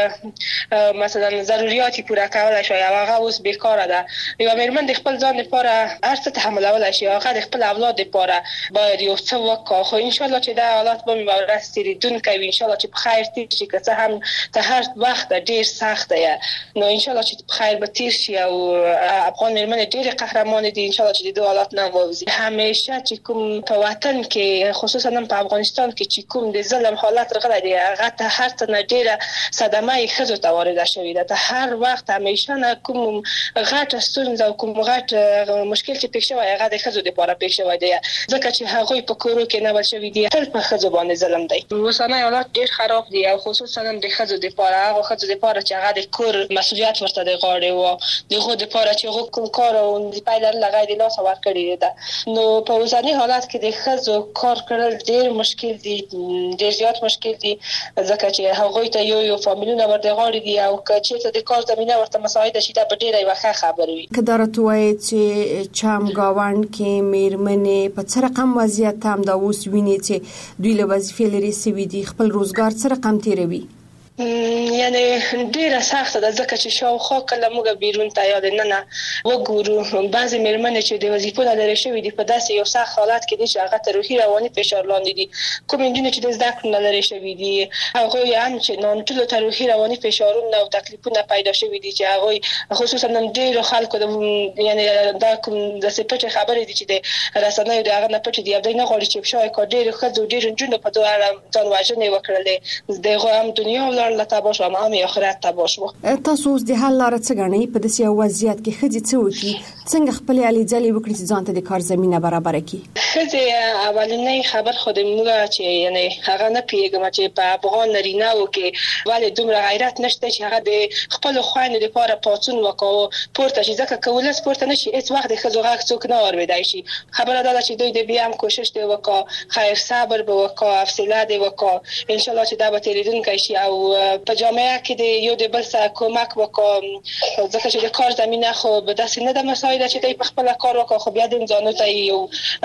کور مثلا ضرورت پوره کولای شي هغه اوس بیکاره ده. یو میرمن د خپل ځان لپاره هر څه تحملولای شي هغه د خپل اولاد لپاره باید یو څه وکړي خو ان شاء الله چې دا حالت به مورث تیریدونکي ان شاء الله چې په خیر تیر شي که څه هم ته هر وخت ډیر سخت دی نو ان شاء الله چې په خیر به تیر شي او افغان میرمنې ډیر قهرمان دي ان شاء الله چې د دوه حالات نه ووزي. همیشه چې کوم په وطن کې خصوصا په افغانستان کې چې کوم د ظلم حالت راغلی دی هغه ته هر څه نه ډیره صدمه یې ښځو ته وارده شوې ده. ته هر وخت همیشه نه کوم غټه ستونزه او کوم غټ مشکل چې پېښ شوی هغه د ښځو لپاره پېښ شوی دی ځکه چې هغوی په کورو کې نه ول شوي دي تل په ښځو باندې ظلم دی. اوسنی حالات ډیر خراب دي او خصوصا د ښځو لپاره هغه ښځو لپاره چې هغه د کور مسؤلیت ورته د غاړې او دغه لپاره چې هغه کوم کار او د پایلر لغای د لاس ورکړي ده نو په اوسنی حالات کې د ښځو کار کول ډیر مشکل دي ډیر زیات مشکل دي ځکه چې هغه ته یو یو فامیلونه ورته غاړي دي او چې د کار زمينه ورته مساعده شي دا ډیره یو ښه خبر وي. کدارته وایي چې چام گاوند کې میرمنې په څه رقم وضعیت هم دا اوس ویني چې دوی له وظیفې لري سوي دي خپل روزګار سره کم تیروي. یعنی ډیره سخته ده ځکه چې شاوخوا کله موږ بیرون ته یا د ننه وګورو بعضې مېرمنې چې د وظیفو نه لرې شوي دي په داسې یو سخت حالت کې دي چې هغه ته روحي رواني فشار لاندې دي. کومې نجونې چې د زده کړو نه لرې شوي دي هغوی هم چې نانټولو ته روحي رواني فشارونه او تکلیفونه پیدا شوي دي چې هغوی خصوصا نن ډېرو خلکو د یعنی دا کوم داسې پټې خبرې دي چې د رسنیو د هغه نه پټې دي او دوی نه غواړي چې شاید کا ډېرو ښځو ډېرو نجونو په دغه اړه ځان وژنې وکړلې د هغوی هم دنیا ولاړله تباه شوه هم آخرت تباه شوه. تاسو اوس د حل لاره څه ګڼئ په داسې یو وضعیت کې ښځې څه وکړي څنګه خپلې هلې ځلې وکړي چې ځان ته د کار زمینه برابره کړي؟ ښځې اولنی خبر خو د موږ چې یعنی هغه نه پوهېږم چې په افغان نارینه‌وو کې ولې دومره غیرت نشته چې هغه د خپلو خویندو دپاره پاڅون وکړو پورته شي ځکه که ولس پورته نه شي هېڅ وخت د ښځو غږ څوک نه اورېدی شي. خبره دا ده چې دوی د بیا هم کوشش دې وکړه خیر صبر به وکړه حوصله دې وکړه انشاءالله چې دا به تېرېدونکی شي او په جامعه کې د یو د بل سره کومک وکړه ځکه چې د کار زمینه خو به داسې نه ده مساعده چې دوی په خپله کار وکړه خو بیا د ځانو ته یو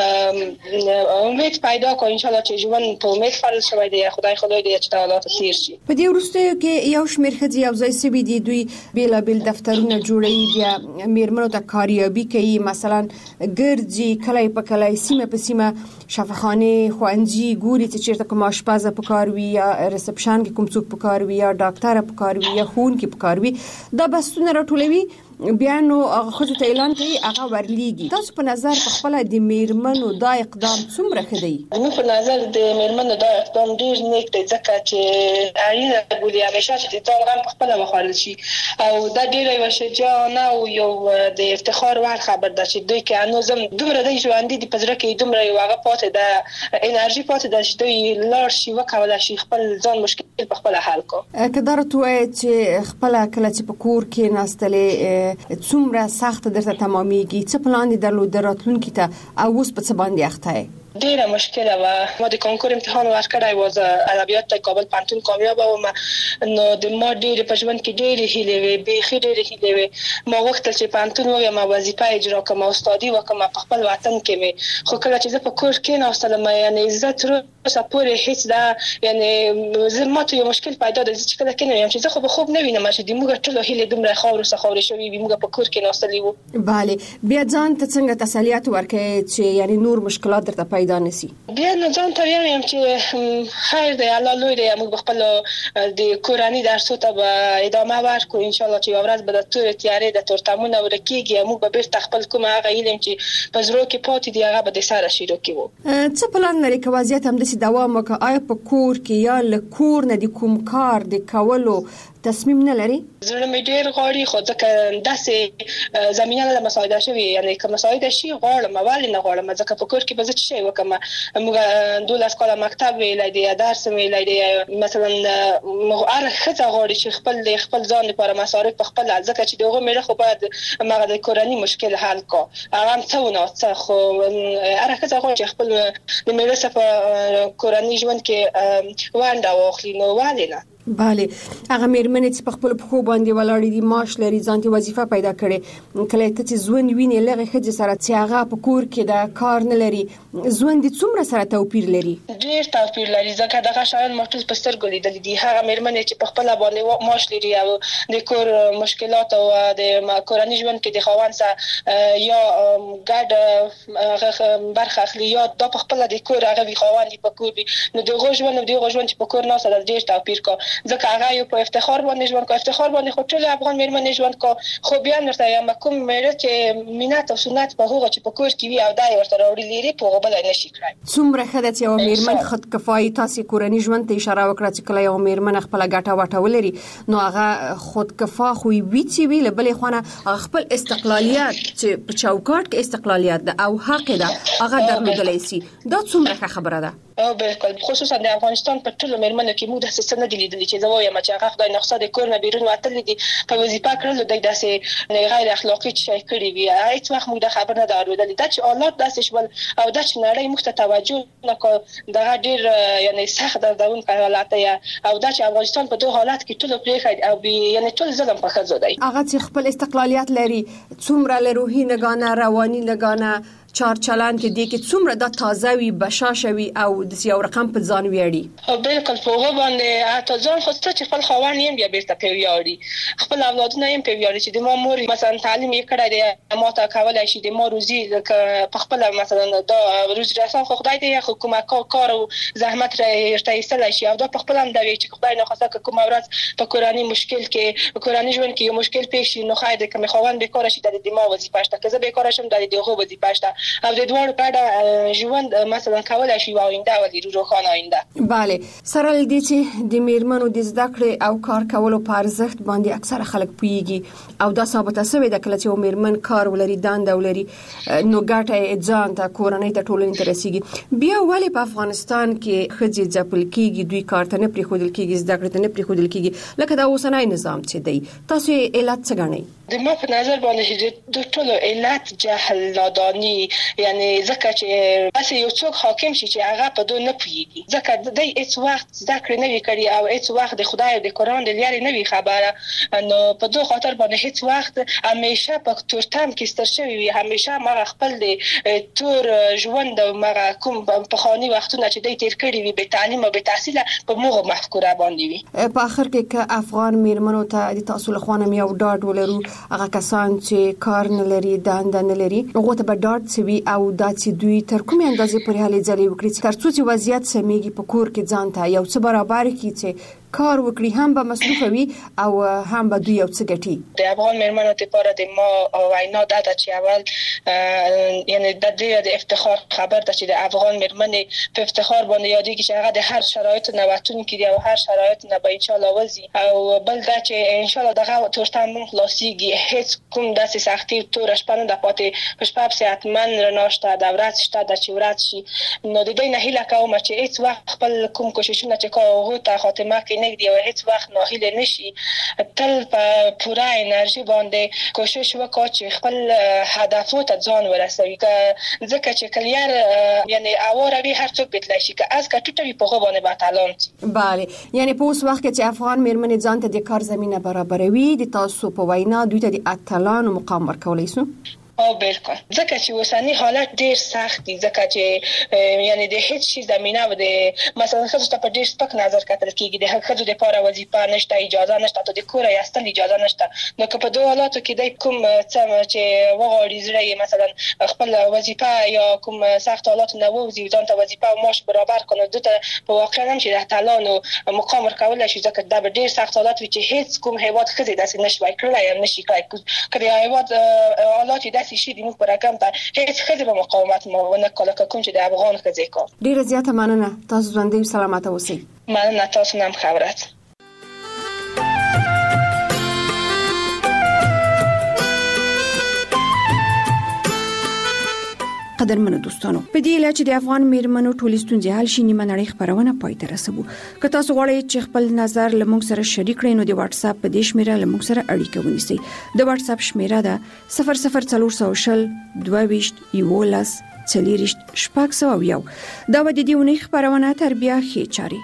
امید پیدا کړو انشاءالله چې ژوند په امید فرض شوی دی خدای خدای دې چې حالات تیر شي. په دې وروستیو کې یو شمېر ښځې یو ځای سوي دي دوی بېلابېل دفترونه جوړوي بیا مېرمنو ته کاریابي کوي مثلا ګرځي کلی په کلی سیمه په سیمه شفاخانې ښوونځي ګوري چې چېرته کوم اشپزه په کار وي یا ریسپشن کې کوم څوک په کار وي یا ډاکټره په کار وي یا ښوونکي په کار وي دا بحثونه راټولوي بیا نو هغه ښځو ته اعلان کوي هغه ورلیږي. تاسو په نظر په خپله د مېرمنو دا اقدام څومره ښه دی؟ زموږ په نظر د مېرمنو دا اقدام ډېر نیک دی ځکه چې اړینه بولي همیشه چې د ځان غم په خپله وخوړل شي او دا ډېره یوه شجاعانه او یو د افتخار وړ خبر ده چې دوی کې هنوز هم دومره دی ژوندي دي په زړه کې دومره یو هغه پاتې ده انرژي پاتې ده چې دوی لاړ شي وکولی شي خپل ځان مشکل په خپله حل کړو. که دا راته ووایې چې خپله کله چې په کور کې ناستلې څومره سخته درته تمامیږي څه پلان دې درلود راتلونکي ته او اوس په څه باندې اخته یې؟ ډیره مشکله و ما د کنکور امتحان ورکړی و زه ادبیات د کابل پوهنتون کامیابه وم نو د ما ډېرې په ژوند کې ډېرې هیلې وې بیخي ډېرې هیلې وې ما غوښتل چې پوهنتون ووایم وظیفه اجرا کړم استادي وکړم په خپل وطن کې مې خو کله چې زه په کور کېناستلم یعنې زه تر اوسه پورې هېڅ دا یعنې زه ماته یو مشکل پیدا ده چې کله کېنویم چې زه خو به خوب نه وینم چې د موږ ټولو هیلې دومره خاورو څخه خاورې شوي وي موږ په کور کېناستلي وو. بله بیا ځان ته څنګه تسلیت ورکوې چې یعنې نور مشکلات درته پیدا نشي؟ بیا نو ځان ته وایم چې خیر دی الله لوی دی موږ به خپل د کورنۍ درسو ته به ادامه ورکړو انشاءالله چې یو ورځ به د تورې تیارې د تورتمونه ورکېږي موږ به بېرته خپل کوم هغه علم چې په زړو کې پاتې دي هغه به د سره شروع کړو. څه پلان لرې که وضعیت همداسې دوام وکړي آیا په کور کې یا له کور نه د کوم کار د کولو تصمیم نه لري؟ زړه مې ډېر غواړي خو ځکه داسې زمینه نه ده مساعده شوې یعنې که مساعده شي غواړم ولې نه غواړم ځکه په کور کې به زه څه شی وکړم موږ دولس کاله مکتب ویلی دی درس ویلی دی مثلا هره ښځه غواړي چې خپل خپل ځان لپاره مصارف په خپله ځکه چې د هغو مېړه خو باید هغه د کورني مشکل حل کړو هغه هم څه و نه څه خو هره ښځه غواړي چې خپل د مېړه سره په کورني ژوند کې ونډه واخلي نو ولې نه؟ بله هغه مېرمنې چې په خپلو پښو باندې ولاړې دي معاش لري ځان ته وظیفه پیدا کړې کله ته چې ژوند وینې له هغې ښځې سره چې هغه په کور کې د کار نه لري ژوند یې څومره سره توپیر لري؟ ډېر توپیر لري ځکه دغه شیان ما ټول په سترګو لیدلي دي هغه مېرمنې چې په خپله باندې معاش لري او د کور مشکلات او د کورني ژوند کې د خاوند سره یا ګډ برخه اخلي یا دا په خپله د کور هغه وي خاوند په کور وي نو د هغو ژوند او د هغو ژوند چې په کور ناسته ده ډېر توپیر کا ځکه هغه یو په افتخار باندې ژوند کو افتخار باندې خو ټول افغان مېرمنې ژوند کو خو بیا نرته یم کوم مېړه چې مینت او سنت په هغه چې په کور کې وي او دا ورته راوړي لري په هغه بل نه شي کړای. څومره ښه ده چې یو مېرمن خودکفایي تاسې کورني ژوند ته اشاره وکړه چې کله یو مېرمن خپله ګټه وټه ولري نو هغه خودکفا خو وي چې وي له بلې خوا نه هغه خپل استقلالیت چې په چوکاټ کې استقلالیت ده او حق ده هغه درلودلی شي دا څومره ښه خبره ده؟ او بالکل خصوصا د افغانستان په ټولو مېرمنو کې موږ داسې څه نه دي لیدلي چې زه وایم چې هغه خدای نخسه د کور نه بیرون وتلي دي په وظیفه کړلو دوی داسې غیر اخلاقي شی کړي وي هېڅ وخت موږ دا خبر نه ده اورېدلې دا چې حالات داسې شول او دا چې نړۍ موږ ته توجه نه کړ دغه ډېر یعنې سخت دردونکی حالت دی او دا چې افغانستان په دغه حالت کې ټولو پرېښی او یعنې ټول ظلم په ښځو دی هغه چې خپل استقلالیت لري څومره له روحي لګانه رواني لګانه چار چلان کې د کې څومره د تازه وي بشاشوي او د یو رقم په ځان ویاړي. او بالکل په هغه باندې حتی ځان خو چې خپل خاوند یې بیا بیرته په ویاړي، خپل اولادونه یې په ویاړي چې د ما مور مثلا تعلیم یې کړی دی، ما ته کولای شي د ما روزي په خپل مثلا دا روزي رسان خو خدای دې خو کومه کار او زحمت را ایستلی شي، او دا په خپل هم دا وی چې خدای نه خواسته که کومه ورځ په کورنۍ مشکل کې په کورنۍ ژوند کې یو مشکل پیښ شي، نو خیر د کوم خاوند بیکاره شي د ما وظیفه شته، که زه بیکاره شم د دغه وظیفه شته، او د دوه په اړه ژوند مثلا کولای شي آینده ولري روښانه آینده. bale سره لدی چې د میرمنو د زده کړې او کار کولو په ارزښت باندې اکثره خلک پوهیږي او دا ثابته شوې ده کله چې میرمن کار ولري دانده ولري نو ګټه ځان ته کورنۍ ته ټولنې ته رسیږي. بیا ولې په افغانستان کې ښځې ځپل کیږي، دوی کار ته نه پریښودل کیږي، زده کړې ته نه پریښودل کیږي لکه دا اوسنی نظام چې دی؟ تاسو یې علت څه ګڼئ؟ د ما په نظر باندې د ټولو علت جهل، نادانی، یعنی ځکه چې بس یو څوک حاکم شي چې هغه په دوی نه پوهیږي، ځکه د هیڅ وخت زده کړې نه وی کړی او هیڅ وخت د خدای او د قرآن د لارې نه وی خبره، نو په دوه خاطر باندې هیڅ وخت همیشه په تورتم کې ستر شوی وي، همیشه ما خپل د تور ژوند او ما کوم په خاني وختونه چې د تیر کړی وي به تعلیم او به تحصیل په موغه مفکوره باندې وي. په اخر کې که افغان میرمنو ته د تاسو له خوانه یو ډاډ ولرو، هغه کسان چې کار نه لري دانده نه لري هغه ته به ډاډ سوي او دا چې دوی تر کومې اندازې پورې هلې ځلې وکړي تر څو چې وضعیت سمېږي په کور کې ځان ته یو څه برابر کړي چې کار وکړي، هم به مصروف وي او هم به دوی یو څه ګټي. د افغان میرمنو لپاره د ما وینا ده چې اول یعنی د دې د افتخار خبر ده چې د افغان میرمنې په افتخار باندې یادېږي چې هغه د هر شرایط نه وتون کړي او هر شرایط نه به ان شاء الله وځي، او بل دا چې ان شاء الله دغه تورتم خلاصيږي، هیڅ کوم داسې سختي تور شپه نه پاتې په شپه سي اتمن رناشته د ورځ شته د چې ورځ شي، نو د دې نه هیله کوم چې هیڅ وخت خپل کوم کوششونه چې کوو ته خاتمه کې نګدي او هیڅ وخت ناهیله نشي، تل په پوره انرژي باندې کوشش وکړي چې خپل هدفو ته ځان ورسوي، ځکه چې کلیار یعنی اواره وی هر څوک بتلی شي که از کټوټوي په غو باندې باتالان. bale یعنی په اوس وخت کې چې افغان میرمنې ځان ته د کار زمينه برابروي، د تاسو په وینا دوی ته د اتلانو مقام ورکولای شو؟ او بالکل ځکه چې اوسنی حالت ډیر سخت دي، ځکه چې یعنی د هیڅ شي زمينه و د مثلا خصوصا په ډیر سپک نظر کتل کیږي، د خځو د لپاره وظیفه نشته، اجازه نشته، ته د کور یاستل اجازه نشته، نو که په دوه حالاتو کې د کوم څه چې وغوړي زړه مثلا خپل وظیفه یا کوم سخت حالات نه ووزي ځان ته وظیفه او معاش برابر کنه، دته په واقع هم چې د تعلانو مقام ورکول شي، ځکه دا ډیر سخت حالات وي چې هیڅ کوم هیواد خځې داسې نشوي کړلای هم نشي کړای، کله هیواد حالات شي د موږ پر رقم ته هیڅ خځه به مقاومت نه کوله کوم چې د افغان خځې کو. ډیره زیاته مننه، تاسو ژوندۍ او سلامت اوسئ. مننه، تاسو هم خبرت. قدرمنو دوستانو، په دې اله چې د افغان میرمنو ټولې ستونزې حل شي نیمه نړۍ خبرونه پای ته رسوو. که تاسو غواړئ چې خپل نظر له موږ سره شریک کړئ نو د واتس اپ په دې شمیره له موږ سره اړیکه ونیسئ. د واتس اپ شمیره ده صفر صفر څلور سوه شل دوه ویشت یولس څلېرویشت شپږ سوه او یو. دا به د دې اونۍ خبرونه تر بیا ښې چارې.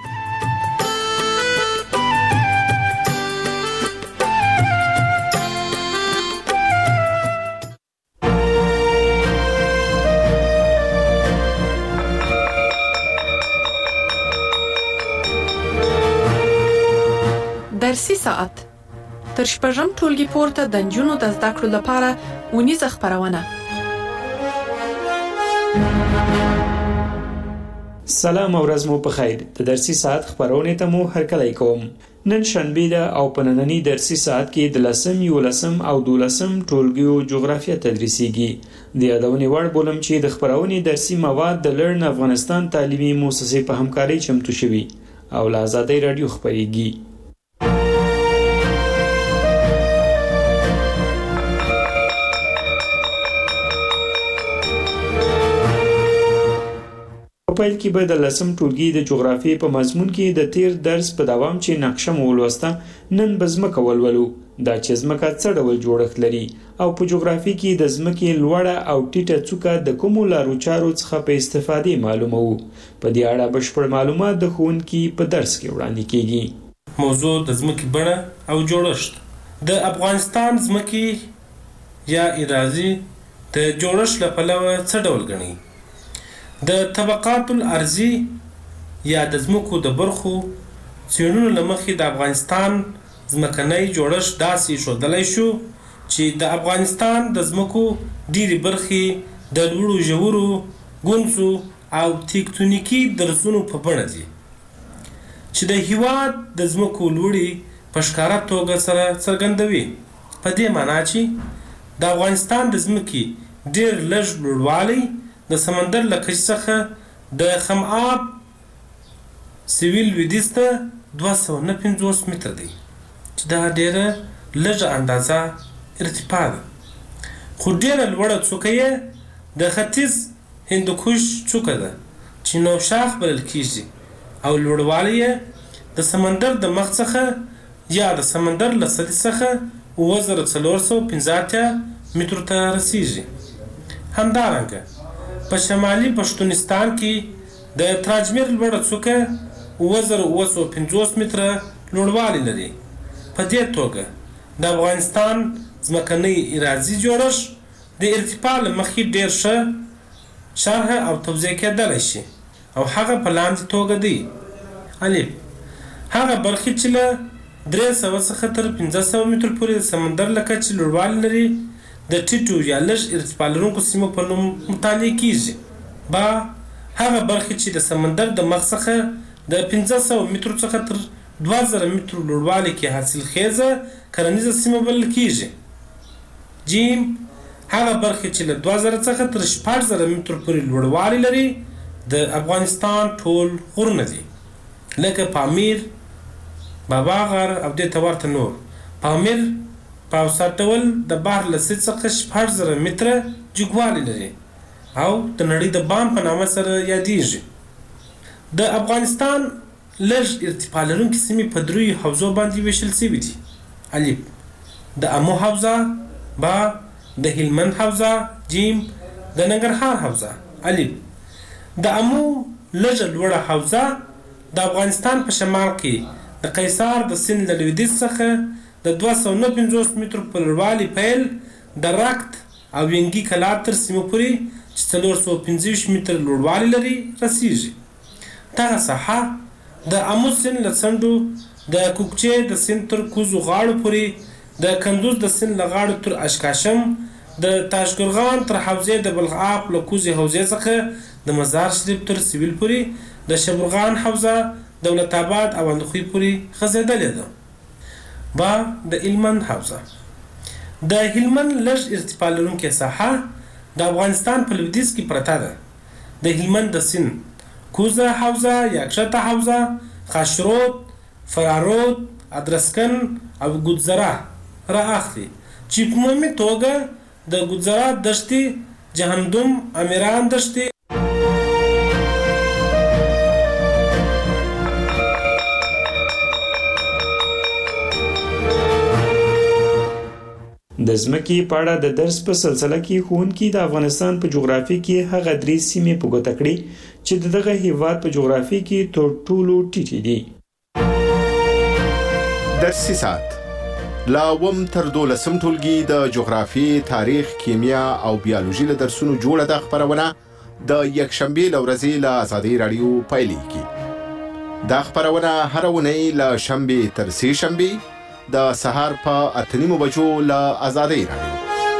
درسي ساعت تر شپږم ټولګي پورته د نجونو د زده کړو لپاره ونیزه خبرونه. سلام او ورځ مو په خیر. د درسي ساعت خبرونه ته مو هرکلی کوم. نن شنبه ده او په نننی درسي ساعت کې د لسم یولسم او دولسم ټولګیو جغرافیه تدریسیږي. د یادونې وړ بولم چې د خبرونې درسي مواد د لرن افغانستان تعلیمي مؤسسې په همکارۍ چمتو شوي او له آزادۍ رادیو خبرېږي. په پیل کې به د لسم ټولګي د جغرافیې په مضمون کې د تیر درس په دوام چې نقشه مو ولوسته، نن به ځمکه ولولو. دا چې ځمکه څه ډول جوړښت لري او په جغرافیې کې د ځمکې لوړه او ټیټه څوکه د کومو لارو چارو څخه په استفادې معلوموو. په دې اړه بشپړ معلومات د ښوونکي په درس کې وړاندې کیږي. موضوع د ځمکې بڼه او جوړښت. د افغانستان ځمکې یا اراضي د جوړښت له پلوه څه ډول ګڼي؟ د طبقات الارضي یا د ځمکو د برخو څېړنو له مخې د افغانستان ځمکنی جوړښت داسې ښودلی شو چې د افغانستان د ځمکو ډېرې برخې د لوړو ژورو ګونځو او تکتونیکي درزونو په بڼه دي چې د هیواد د ځمکو لوړې په ښکاره توګه سره څرګندوي. په دې معنا چې د افغانستان د ځمکې ډېر لږ لوړوالی د سمندر له کچې څخه د خم آب سویل لویدیځ ته دوه سوه نه پنځوس متره دی چې دا ډېره لږه اندازه ارتفاع ده. خو ډېره لوړه څوکه یې د ختیځ هندوکش څوکه ده چې نوشاخ بلل کیږي او لوړوالی یې د سمندر د مخ څخه یا د سمندر له سطحې څخه اووه زره څلور سوه پنځه اتیا مترو ته رسیږي. همدارنګه په شمالي پښتونستان کې د تراجمیر لوړه څوکه اووه زره اووه سوه پنځوس متره لوړوالی لري. په دې توګه د افغانستان ځمکنی ارضي جوړښت د ارتفاع له مخې ډېر ښه شرح او توضیح کېدلی شي او هغه په لاندې توګه دی: الف هغه برخې چې له درې سوه څخه تر پنځه سوه مترو پورې د سمندر له کچې لوړوالی لري د ټیټو یا لږ ارتفاع لرونکو سیمو په نوم مطالعه کیږي. با هغه برخې چې د سمندر د مخ څخه د پنځه سوه مترو څخه تر دوه زره مترو لوړوالي کې حاصلخیزه کرنیزه سیمه بلل کیږي. جیم هغه برخې چې له دوه زره څخه تر شپږ زره مترو پورې لوړوالی لري د افغانستان ټول غرونه دي لکه پامیر، بابا غر او دې ته ورته نور. پامیر په اوسط ډول د بحر له سطحې څخه شپږ زره متره جګوالی لري او د نړۍ د بام په نامه سره یادیږي. د افغانستان لږ ارتفاع لرونکي سیمې په دریو حوزو باندې ویشل شوي دي: الف د امو حوزه، با د هلمند حوزه، جیم د ننګرهار حوزه. الف د امو لږه لوړه حوزه د افغانستان په شمال کې د قیصار د سیند له لویدیځ څخه د دوه سوه نه پنځوس مترو په لوړوالي پیل د رکت او ینګي کلا تر سیمو پورې چې څلور سوه پنځه ویشت متره لوړوالی لري رسیږي. دغه ساحه د امو سیند له څنډو د کوکچې د سیند تر کوزو غاړو پورې، د کندوز د سیند له غاړو تر اشکاشم، د تاشقرغان تر حوزې د بلخاب له کوزې حوزې څخه د مزار شریف تر سویل پورې، د شبرغان حوزه دولت آباد او اندخوی پورې غځېدلې ده. با د هلمند حوزه د هلمند لږ ارتفاع لرونکې ساحه د افغانستان په لویدیځ کې پرته ده. د هلمند د سیند کوزه حوزه یا کښته حوزه خاشرود، فرارود، ادرسکن او ګودزره را اخلي چې په عمومي توګه د ګودزره دښتې، جهنم، امیران دښتې د ځمکې په اړه د درس په سلسله کې ښوونکي د افغانستان په جغرافیه کې هغه درې سیمې په ګوته کړې چې د دغه هیواد په جغرافیه کې تر ټولو ټیټې دي. درسي ساعت لا وم تر دولسم ټولګي د جغرافیې، تاریخ، کیمیا او بیولوژي له درسونو جوړه ده خبرونه د یکشنبې له ورځې له ازادي راډیو پیلېږي. دا خبرونه هره اونۍ له شنبې تر سې شنبې د سهار په اته نیمو بجو له ازادي راډیو.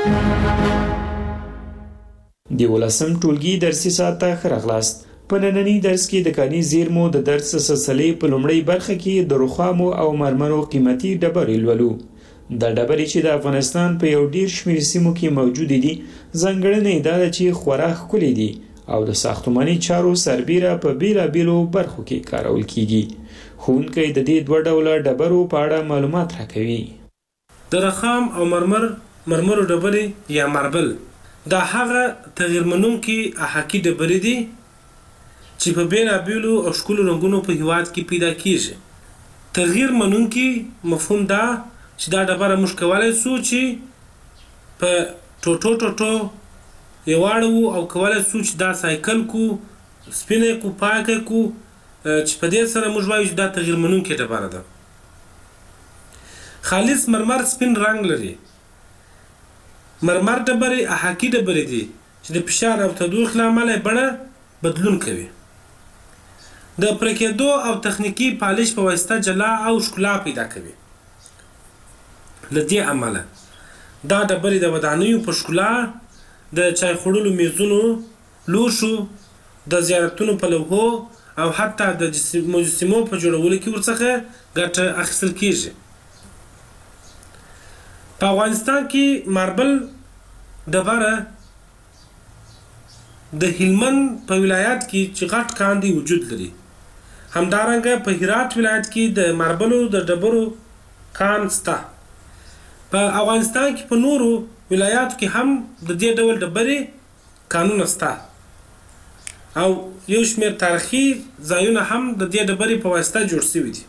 د ولسم ټولګي درسي ساعت ته ښه راغلاست. په ننني درس کې د کاني زیرمو د درس سلسلې په لومړۍ برخه کې د رخامو او مرمرو قیمتي ډبرې لولو. دا ډبرې چې د افغانستان په یو ډیر شمېر سیمو کې موجود دي ځانګړنې دا ده چې خورا ښکلي دي او د ساختماني چارو سربیره په بیلابیلو برخو کې کارول کیږي. ښوونکی د دې دوه ډوله ډبرو په اړه معلومات راکوي. د رخام او مرمر مرمرو ډبرې یا ماربل دا هغه تغیر منونکي احاقي ډبرې دي چې په بیلابیلو او ښکلو رنګونو په هیواد کې پیدا کیږي. تغیر منونکي مفهوم دا چې دا ډبره موږ کولی سو چې په ټوټو ټوټو یې واړوو او کولی سو چې دا سایکل کو، سپینه کو، پاکه کو، چې په دې سره موږ وایو چې دا تغیر منونکې ډبره ده. خالص مرمر سپین رنګ لري. مرمر ډبرې احاقي ډبرې دي چې د فشار او تودوخې له امله بڼه بدلون کوي. د پرکېدو او تخنیکي پالش په واسطه جلا او ښکلا پیدا کوي. له دې امله دا ډبرې د ودانیو په ښکلا، د چای خوړلو میزونو، لوښو، د زیارتونو په لوحو او حتی د مجسمو په جوړولو کې ورڅخه ګټه اخیستل کیږي. په افغانستان کې ماربل ډبره د هلمند په ولایت کې چې غټ کان دی وجود لري. همدارنګه په هرات ولایت کې د ماربلو د ډبرو کان شته. په افغانستان کې په نورو ولایاتو کې هم د دې ډول ډبرې کانونه شته او یو شمېر تاریخي ځایونه هم د دې ډبرې په واسطه جوړ شوي دي.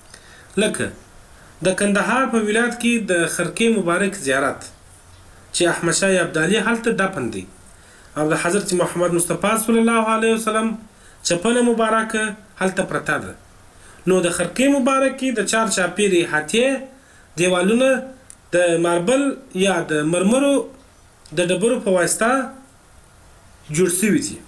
لکه د کندهار په ولایت کې د خرقې مبارک زیارت چې احمدشاه ابدالي هلته دفن دی او د حضرت محمد مصطفی صلی الله علیه وسلم چپنه مبارکه هلته پرته ده. نو د خرقې مبارک کې د چار چاپیرې احاطې دیوالونه د ماربل یا د مرمرو د ډبرو په واسطه جوړ شوي دي.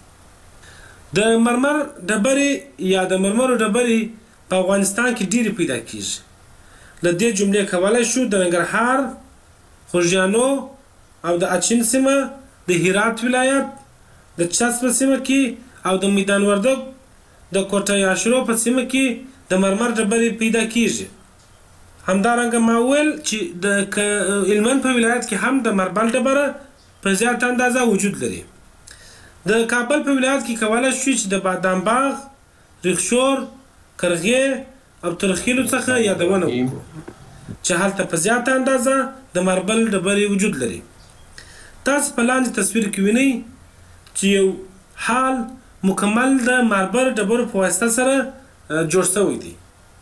د مرمر ډبرې یا د مرمرو ډبرې په افغانستان کې ډېرې پیدا کیږي. له دې جملې کولی شو د ننګرهار، خوږیانو او د اچین سیمه، د هرات ولایت، د چسب سیمه کې او د میدان وردګ د کوټه عاشورو په سیمه کې د مرمر ډبرې پیدا کیږي. همدارنګه ما ویل چې د هلمند په ولایت کې هم د ماربل ډبره په زیات اندازه وجود لري. د کابل په ولایت کې کولی شو چې د بادام باغ، ریښشور، کرغې او ترخیلو څخه یادونه وکړو چې هلته په زیاته اندازه د ماربل ډبرې وجود لري. تاسو په لاندې تصویر کې وینئ چې یو حال مکمل د ماربل ډبرو په واسطه سره جوړ شوی دی.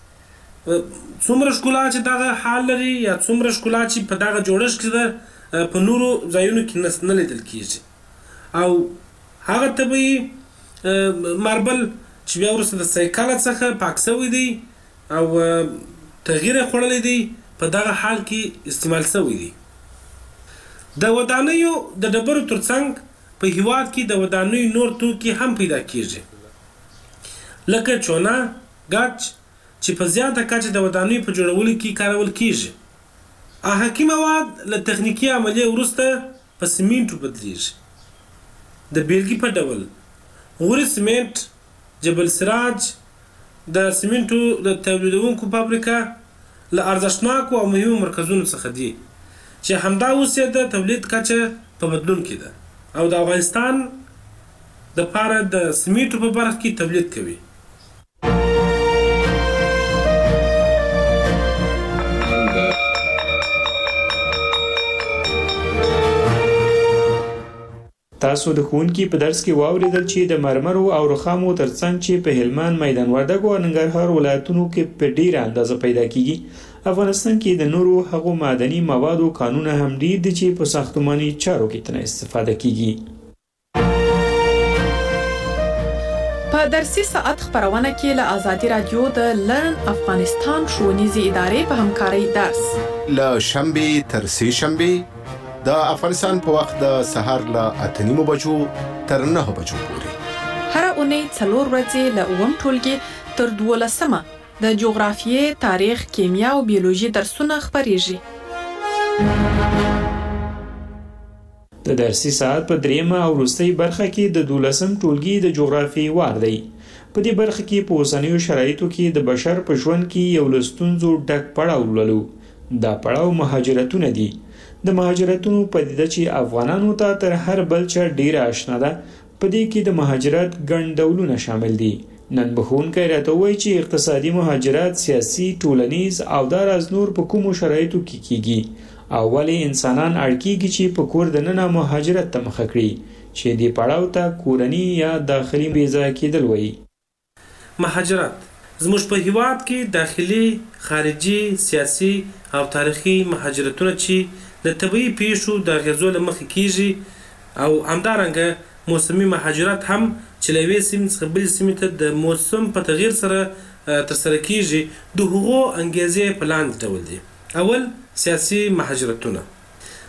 څومره ښکلا چې دغه حال لري یا څومره ښکلا چې په دغه جوړښت کې ده په نورو ځایونو کې نه لیدل کیږي. او هغه طبیعي ماربل چې بیا وروسته د سیکله څخه پاک شوی دی او تغییر یې خوړلی دی په دغه حال کې استعمال شوی دی. د ودانیو د ډبرو ترڅنګ په هیواد کې د ودانیو نور توکي هم پیدا کیږي لکه چونه، ګچ چې په زیاته کچه د ودانیو په جوړولو کې کارول کیږي. احاقي مواد له تخنیکي عملیې وروسته په سیمنټو بدلیږي. د بیلګې په ډول غوري سیمنټ، جبل سراج د سیمنټو د تولیدونکو فابریکه له ارزښتناکو او مهمو مرکزونو څخه دي چې همدا اوس یې د تولید کچه په بدلون کې ده او د افغانستان دپاره د سیمنټو په برخه کې تولید کوي. تاسو د ښوونکي په درس کې واورېدل چې د مرمرو او رخامو ترڅنګ چې په هلمند، میدان وردګ او ننګرهار ولایتونو کې په ډیره اندازه پیدا کیږي، افغانستان کې د نورو هغو معدني موادو کانونه هم ډیر دي چې په ساختماني چارو کې ترې استفاده کیږي. په درسي ساعت خبرونه کې له آزادي رادیو د لرن افغانستان ښوونیزې ادارې په همکارۍ درس له شنبې تر سې شنبې د افغانستان په وخت د سهار له اته نیمو بجو تر نهه بجو پورې هر اونۍ څلور ورځې له اووم ټولګي تر دولسمه د جغرافیې، تاریخ، کیمیا او بیولوژي درسونه خپریږي. د درسي ساعت په دریمه او وروستۍ برخه کې د دولسم ټولګي د جغرافیې وار دی. په دې برخه کې په اوسنیو شرایطو کې د بشر په ژوند کې یو له ستونزو ډک پړاو لولو. دا پړاو مهاجرتونه دي. د مهاجرتونو پدیده چې افغانانو ته تر هر بل چا ډیره آشنا ده. په دې کې د مهاجرت ګڼ ډولونه شامل دي. نن به ښوونکی راته وایي چې اقتصادي مهاجرت، سیاسي، ټولنیز او داراز نور په کومو شرایطو کې کیږي او ولې انسانان اړ کیږي چې په کور دننه مهاجرت ته مخه کړي چې دې پړاو ته کورني یا داخلي ویزا کېدل وایي. مهاجرت زموږ په هیواد کې داخلي، خارجي، سیاسي او تاریخي مهاجرتونه چې د طبیعي پیښو د اغیزو له مخې کیږي او همدارنګه موسمي مهاجرت هم چې له یوې سیمې څخه بلې سیمې ته د موسم په تغییر سره ترسره کیږي. د هغو انګیزې په لاندې ډول دي. اول، سیاسي مهاجرتونه.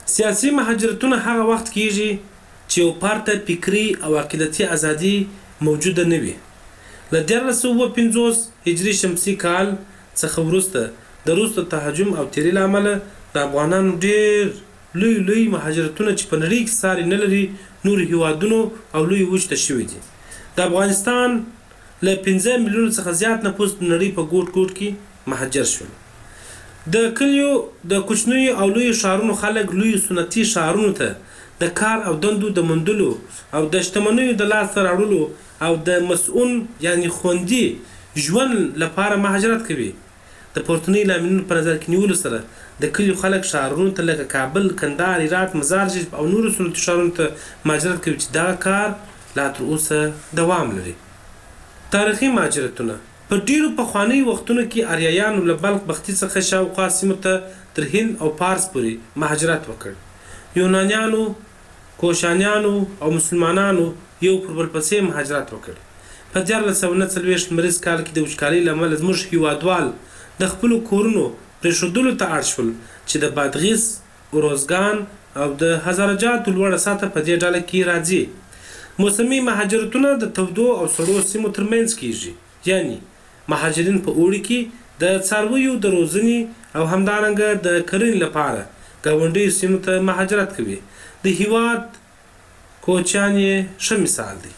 سیاسي مهاجرتونه هغه وخت کیږي چې یو فرد ته فکري او عقیدتي ازادي موجوده نه وي. له دیارلس سوه پنځوس هجري شمسي کال څخه وروسته د روس د تهاجم او تیري له امله د افغانانو ډېر لوی لوی مهاجرتونه چې په نړۍ کې ساری نه لري نورو هیوادونو او لوی وچ ته شوي دي. د افغانستان له پنځه میلیونو څخه زیات نفوس د نړۍ په ګوټ ګوټ کې مهاجر شول. د کلیو د کوچنیو او لوی ښارونو خلک لوی سنتي ښارونو ته د کار او دندو د موندلو او د شتمنیو د لاسته راوړلو او د مسؤون یعنی خوندي ژوند لپاره مهاجرت کوي. د پورتنۍ لاملونو په نظر کې نیولو سره د کلیو خلک ښارونو ته لکه کابل، کندهار، هرات، مزار شریف او نورو سنتي ښارونو ته مهاجرت کوي چې دا کار لا تر اوسه دوام لري. تاریخي مهاجرتونه په ډیرو پخوانیو وختونو کې اریایانو له بلخ بختي څخه شاوخوا سیمو ته تر هند او پارس پورې مهاجرت وکړ. یونانیانو، کوشانیانو او مسلمانانو یو پر بل پسې مهاجرت وکړ. په دیارلس سوه نهه څلوېښت لمریز کال کې د وچکالۍ له امله زموږ هیوادوال د خپلو کورونو پرېښودلو ته اړ شول چې د بادغیس، اروزګان او د هزاره جاتو لوړه سطحه په دې ډله کې راځي. موسمي مهاجرتونه د تودو او سړو سیمو ترمنځ کیږي، یعنی مهاجرین په اوړي کې د څارویو د روزنې او همدارنګه د کرنې لپاره ګاونډیو سیمو ته مهاجرت کوي. د هیواد کوچیان یې ښه مثال دی.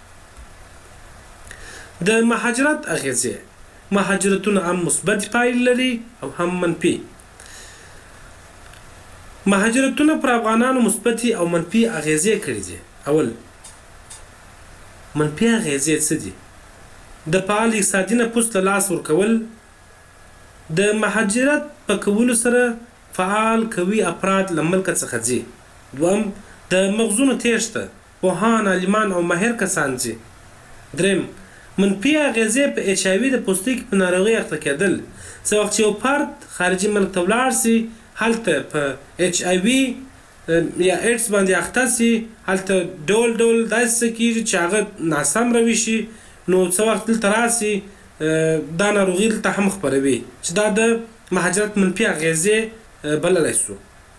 د مهاجرت اغیزې مهاجرتونه هم مثبت پایلې لري او هم منفي. مهاجرتونه پر افغانانو مثبتې او منفي اغیزې کړي دي. اول منفي اغیزې څه دي؟ د فعال اقتصادي نفوس له لاس ورکول. د مهاجرت په کولو سره فعال قوي افراد له ملکه څخه ځي. دوم د مغزونو تېښته، پوهان، عالمان او ماهر کسان ځي. دریم منفي اغیزې په اچ آی وي د پوستکي په ناروغۍ اخته کېدل. څه وخت چې یو فرد خارجي ملک ته ولاړ سي هلته په اچ آی وي یا ایډز باندې اخته سي، هلته ډول ډول داسې څه کېږي چې هغه ناسم روي شي، نو څه وخت دلته راسي دا ناروغي دلته هم خپروي چې دا د مهاجرت منفي اغیزې بللی سو.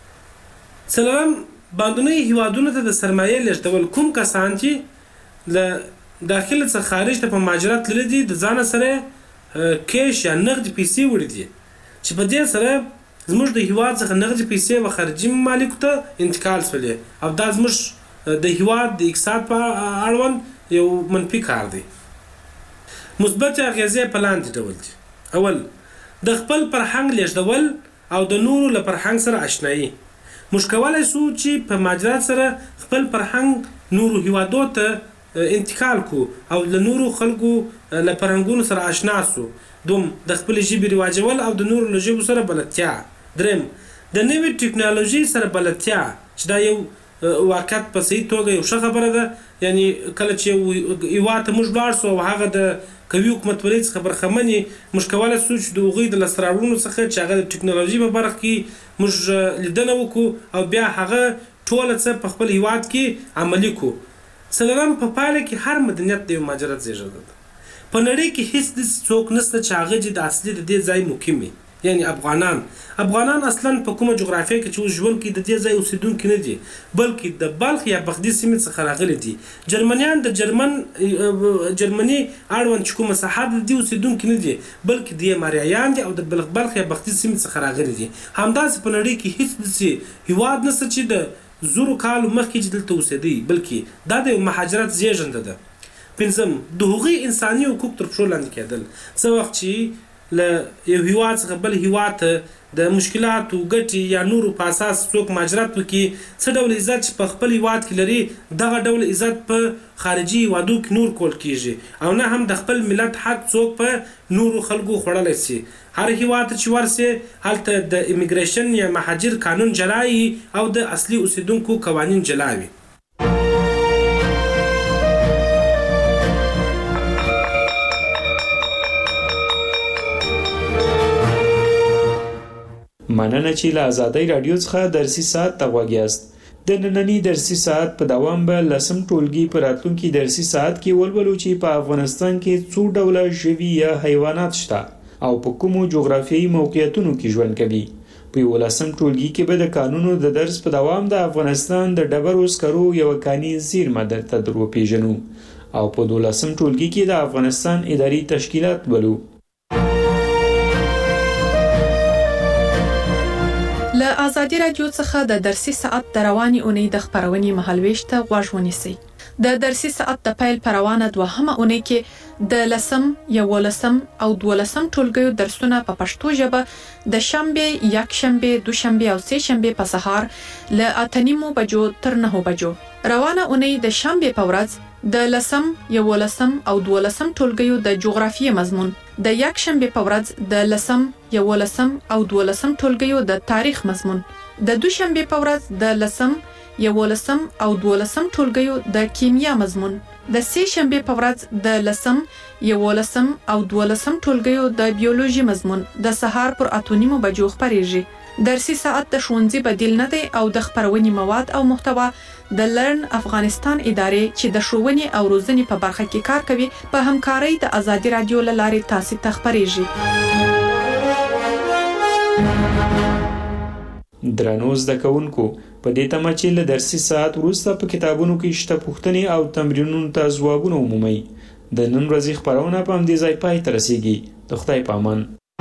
څلورم باندنیو هیوادونو ته د سرمایې لېږدول. کوم کسان چې له داخل څخه خارج ته په مهاجرت تللي دي د ځانه سره کیش یا نغدي پیسې وړي دي چې په دې سره زموږ د هیواد څخه نغدي پیسې و خارجي ممالکو ته انتقال شولې او دا زموږ د هیواد د اقتصاد په اړوند یو منفي کار دی. مثبت اغیزې په لاندې ډول دي. اول د خپل فرهنګ لېږدول او د نورو له فرهنګ سره آشنایي. موږ کولی سو چې په مهاجرت سره خپل فرهنګ نورو هیوادو ته انتقال کو او له نورو خلکو له فرهنګونو سره آشنا سو. دوم د خپل ژبې رواجول او د نورو له ژبو سره بلدتیا. دریم د نوې ټکنالوژي سره بلدتیا چې دا یو واقعیت په صحیح توګه یو ښه خبره ده. یعنی کله چې هیواد ته موږ لاړ سو او هغه د قوي حکومتولۍ څخه برخمن یې موږ کولی سو چې د هغوی د لاسته راوړنو څخه چې هغه د ټکنالوژي په برخه کې موږ لیدنه وکړو او بیا هغه ټوله څه په خپل هیواد کې عملي کړو. څلورم په پایله کې هر مدنیت د یو مهاجرت زېږنده ده. په نړۍ کې هیڅ داسې څوک نشته چې هغه چې د اصلي د دې ځای مقیم وي. یعنی افغانان افغانان اصلا په کومه جغرافیه کې چې اوس ژوند کوي د دې ځای اوسیدونکي نه دي، بلکې د بلخ یا بغدي سیمې څخه راغلي دي. جرمنیان د جرمن جرمني اړوند چې کومه ساحه د دې اوسیدونکي نه دي، بلکې د ماریایان دي او د بلخ بلخ یا بغدي سیمې څخه راغلي دي. همداسې په نړۍ کې هیڅ داسې هیواد نشته چې د زرو کالو مخکې چې دلته اوسېدی، بلکې دا د مهاجرت زېږنده ده. پنځم د هغوی انساني حقوق تر پښو لاندې کېدل. څه وخت چې له یو هیواد څخه بل هیواد ته د مشکلاتو، ګټې یا نورو په اساس څوک مهاجرت وکړي، څه ډول عزت چې په خپل هیواد کې لري دغه ډول عزت په خارجي هیوادو کې نور کول کیږي، او نه هم د خپل ملت حق څوک په نورو خلکو خوړلی سي. هر هیواد چې ورسي هلته د امیګریشن یا مهاجر قانون جلا او د اصلي اوسیدونکو قوانین جلا وي. مننه چې له آزادۍ راډیو څخه درسي ساعت ته غوږ یاست. د ننني درسي ساعت په دوام به لسم ټولګي په راتلونکي درسي ساعت کې ولولو چې په افغانستان کې څو ډوله ژوي یا حیوانات شته او په کومو جغرافیایي موقعیتونو کې ژوند کوي. په یولسم ټولګي کې به د قانونو د درس په دوام د افغانستان د ډبرو سکرو یو کاني زیرمه درته در وپېژنو او په دولسم ټولګي کې د افغانستان اداري تشکیلات ولو. له ازادي رادیو څخه د درسي ساعت د رواني اونۍ د خبرونې مهالويش ته غوږ ونیسئ. د درسي ساعت د پیل پر روانه دوهمه اونۍ کې د لسم، یولسم او دولسم ټولګیو درسونه په پښتو ژبه د شنبه، یکشنبه، دوشنبه او سه شنبه په سهار له اته نیمو بجو تر نهو بجو. روانه اونۍ د شنبه په ورځ د لسم، یولسم او دولسم ټولګیو د جغرافیې مضمون، د یکشنبه په ورځ د لسم، یولسم او دولسم ټولګیو د تاریخ مضمون، د دوشنبه په ورځ د لسم، یولسم او دولسم ټولګیو د کیمیا مضمون، د سه شنبه په ورځ د لسم، یولسم او دولسم ټولګیو د بیولوژي مضمون د سهار پر اته نیمو بجو خبرېږي. درسي ساعت د ښوونځي بدیل نه دی او د خبرونې مواد او محتوا د لرن افغانستان ادارې چې د ښوونې او روزنې په برخه کې کار کوي په همکارۍ د ازادي رادیو له لارې تاسو ته خبرېږي. درنو زده کوونکو، په دې تمه چې له درسي ساعت وروسته په کتابونو کې شته پوښتنې او تمرینونو ته ځوابونه ومومئ. د نن ورځې خبرونه په همدې ځای پای ته رسیږي. د خدای په امان.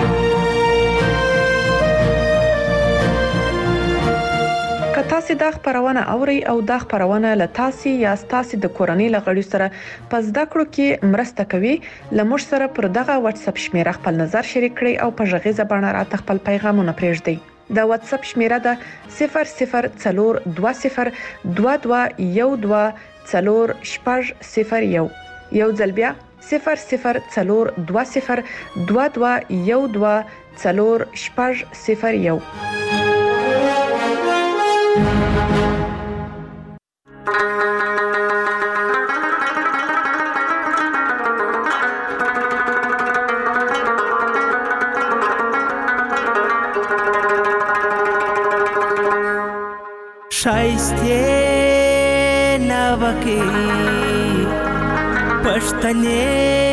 که تاسو دا خبرونه اورئ او دا خبرونه له تاسو یا تاسو د کورنۍ له غړو سره په زده کړو کې مرسته کوي، لمر سره پر دغه واتس اپ شمیره خپل نظر شریک کړئ او په ژغیزه باندې راته خپل پیغامونه پرېږدئ. د واتس اپ شمیره ده صفر صفر څلور دوه صفر دوه دوه یو دوه څلور شپږ صفر یو. یو ځل بیا صفر صفر څلور دوه صفر دوه دوه یو دوه څلور شپږ صفر یو. شایسته ناوکی پښتنې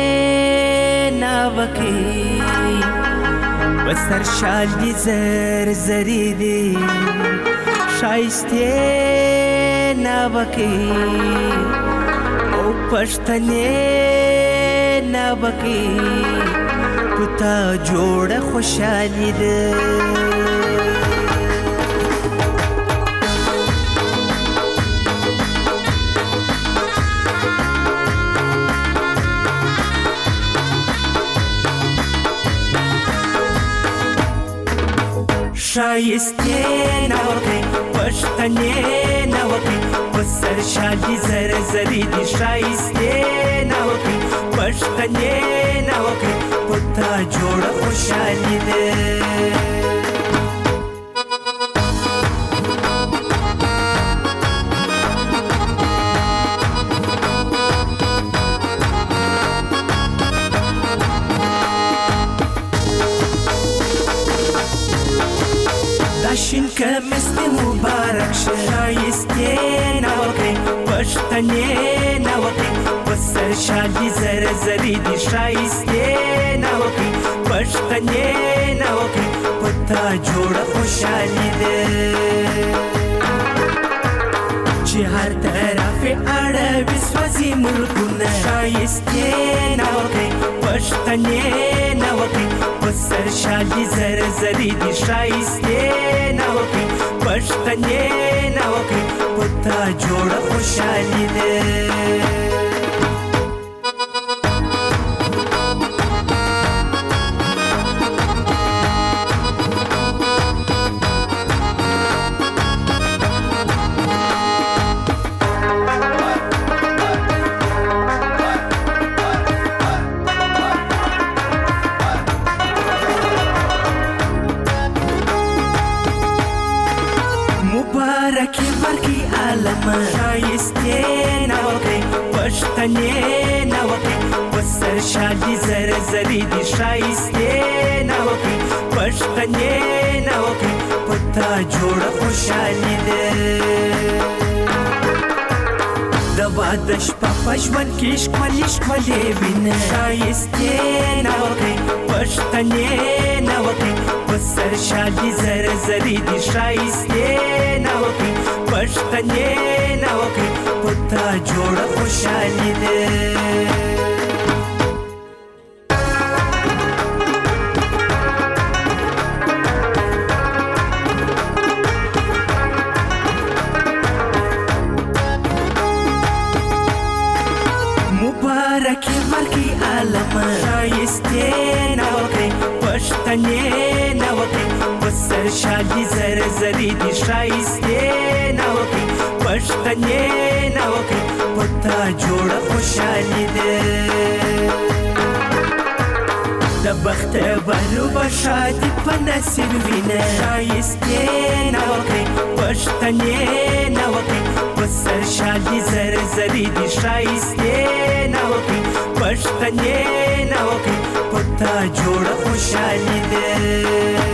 ناوکی بسر شال دی زر زری دی شایسته ناوکی او پښتنې ناوکی پتا جوړه خوشالي ده. شایسته ناوکی پښتنې ناوکی پسر شالي زر زری دی شایسته ناوکی پښتنې ناوکی پتا جوړه خوشالي ده. داشین کمستی مبارک شایسته ناوکی پښتنې ناوکی پسر شالي زر زری دی شایسته ناوکی پښتنې ناوکی پتا جوړه خوشالي ده. چې هر طرف اړه وسوځي ملکونه شایسته ناوکی پښتنې ناوکی پسر شالي زر زری دی شایسته ناوکی پښتنې ناوکی پتا جوړه خوشالي ده. مبارکی ورکی عالم شایسته ناوکی پښتنې ناوکی پسر شالي زر زری دی شایسته ناوکی پښتنې ناوکی پتا جوړه خوشالي ده. د واده شپه په ژوند کې ښکلې ښکلې وینه شایسته ناوکی پښتنې ناوکی وسر شالي زر زري دي شايستي ناوكي پښتنې ناوکي پتا جوړ خوشالي ده مبارکي ورکي عالم شايستي ناوکي پښتنې ناوکي وسر شالي زر زري دي شايستي ناوکي پښتنې ناوکي پتا جوړ خوشالي ده د بخت بارو بشادي په نصیب وینه شايستي ناوکي پښتنې ناوکي وسر شالي زر زري دي شايستي ناوکي پښتنې ناوکي پتا جوړ خوشالي ده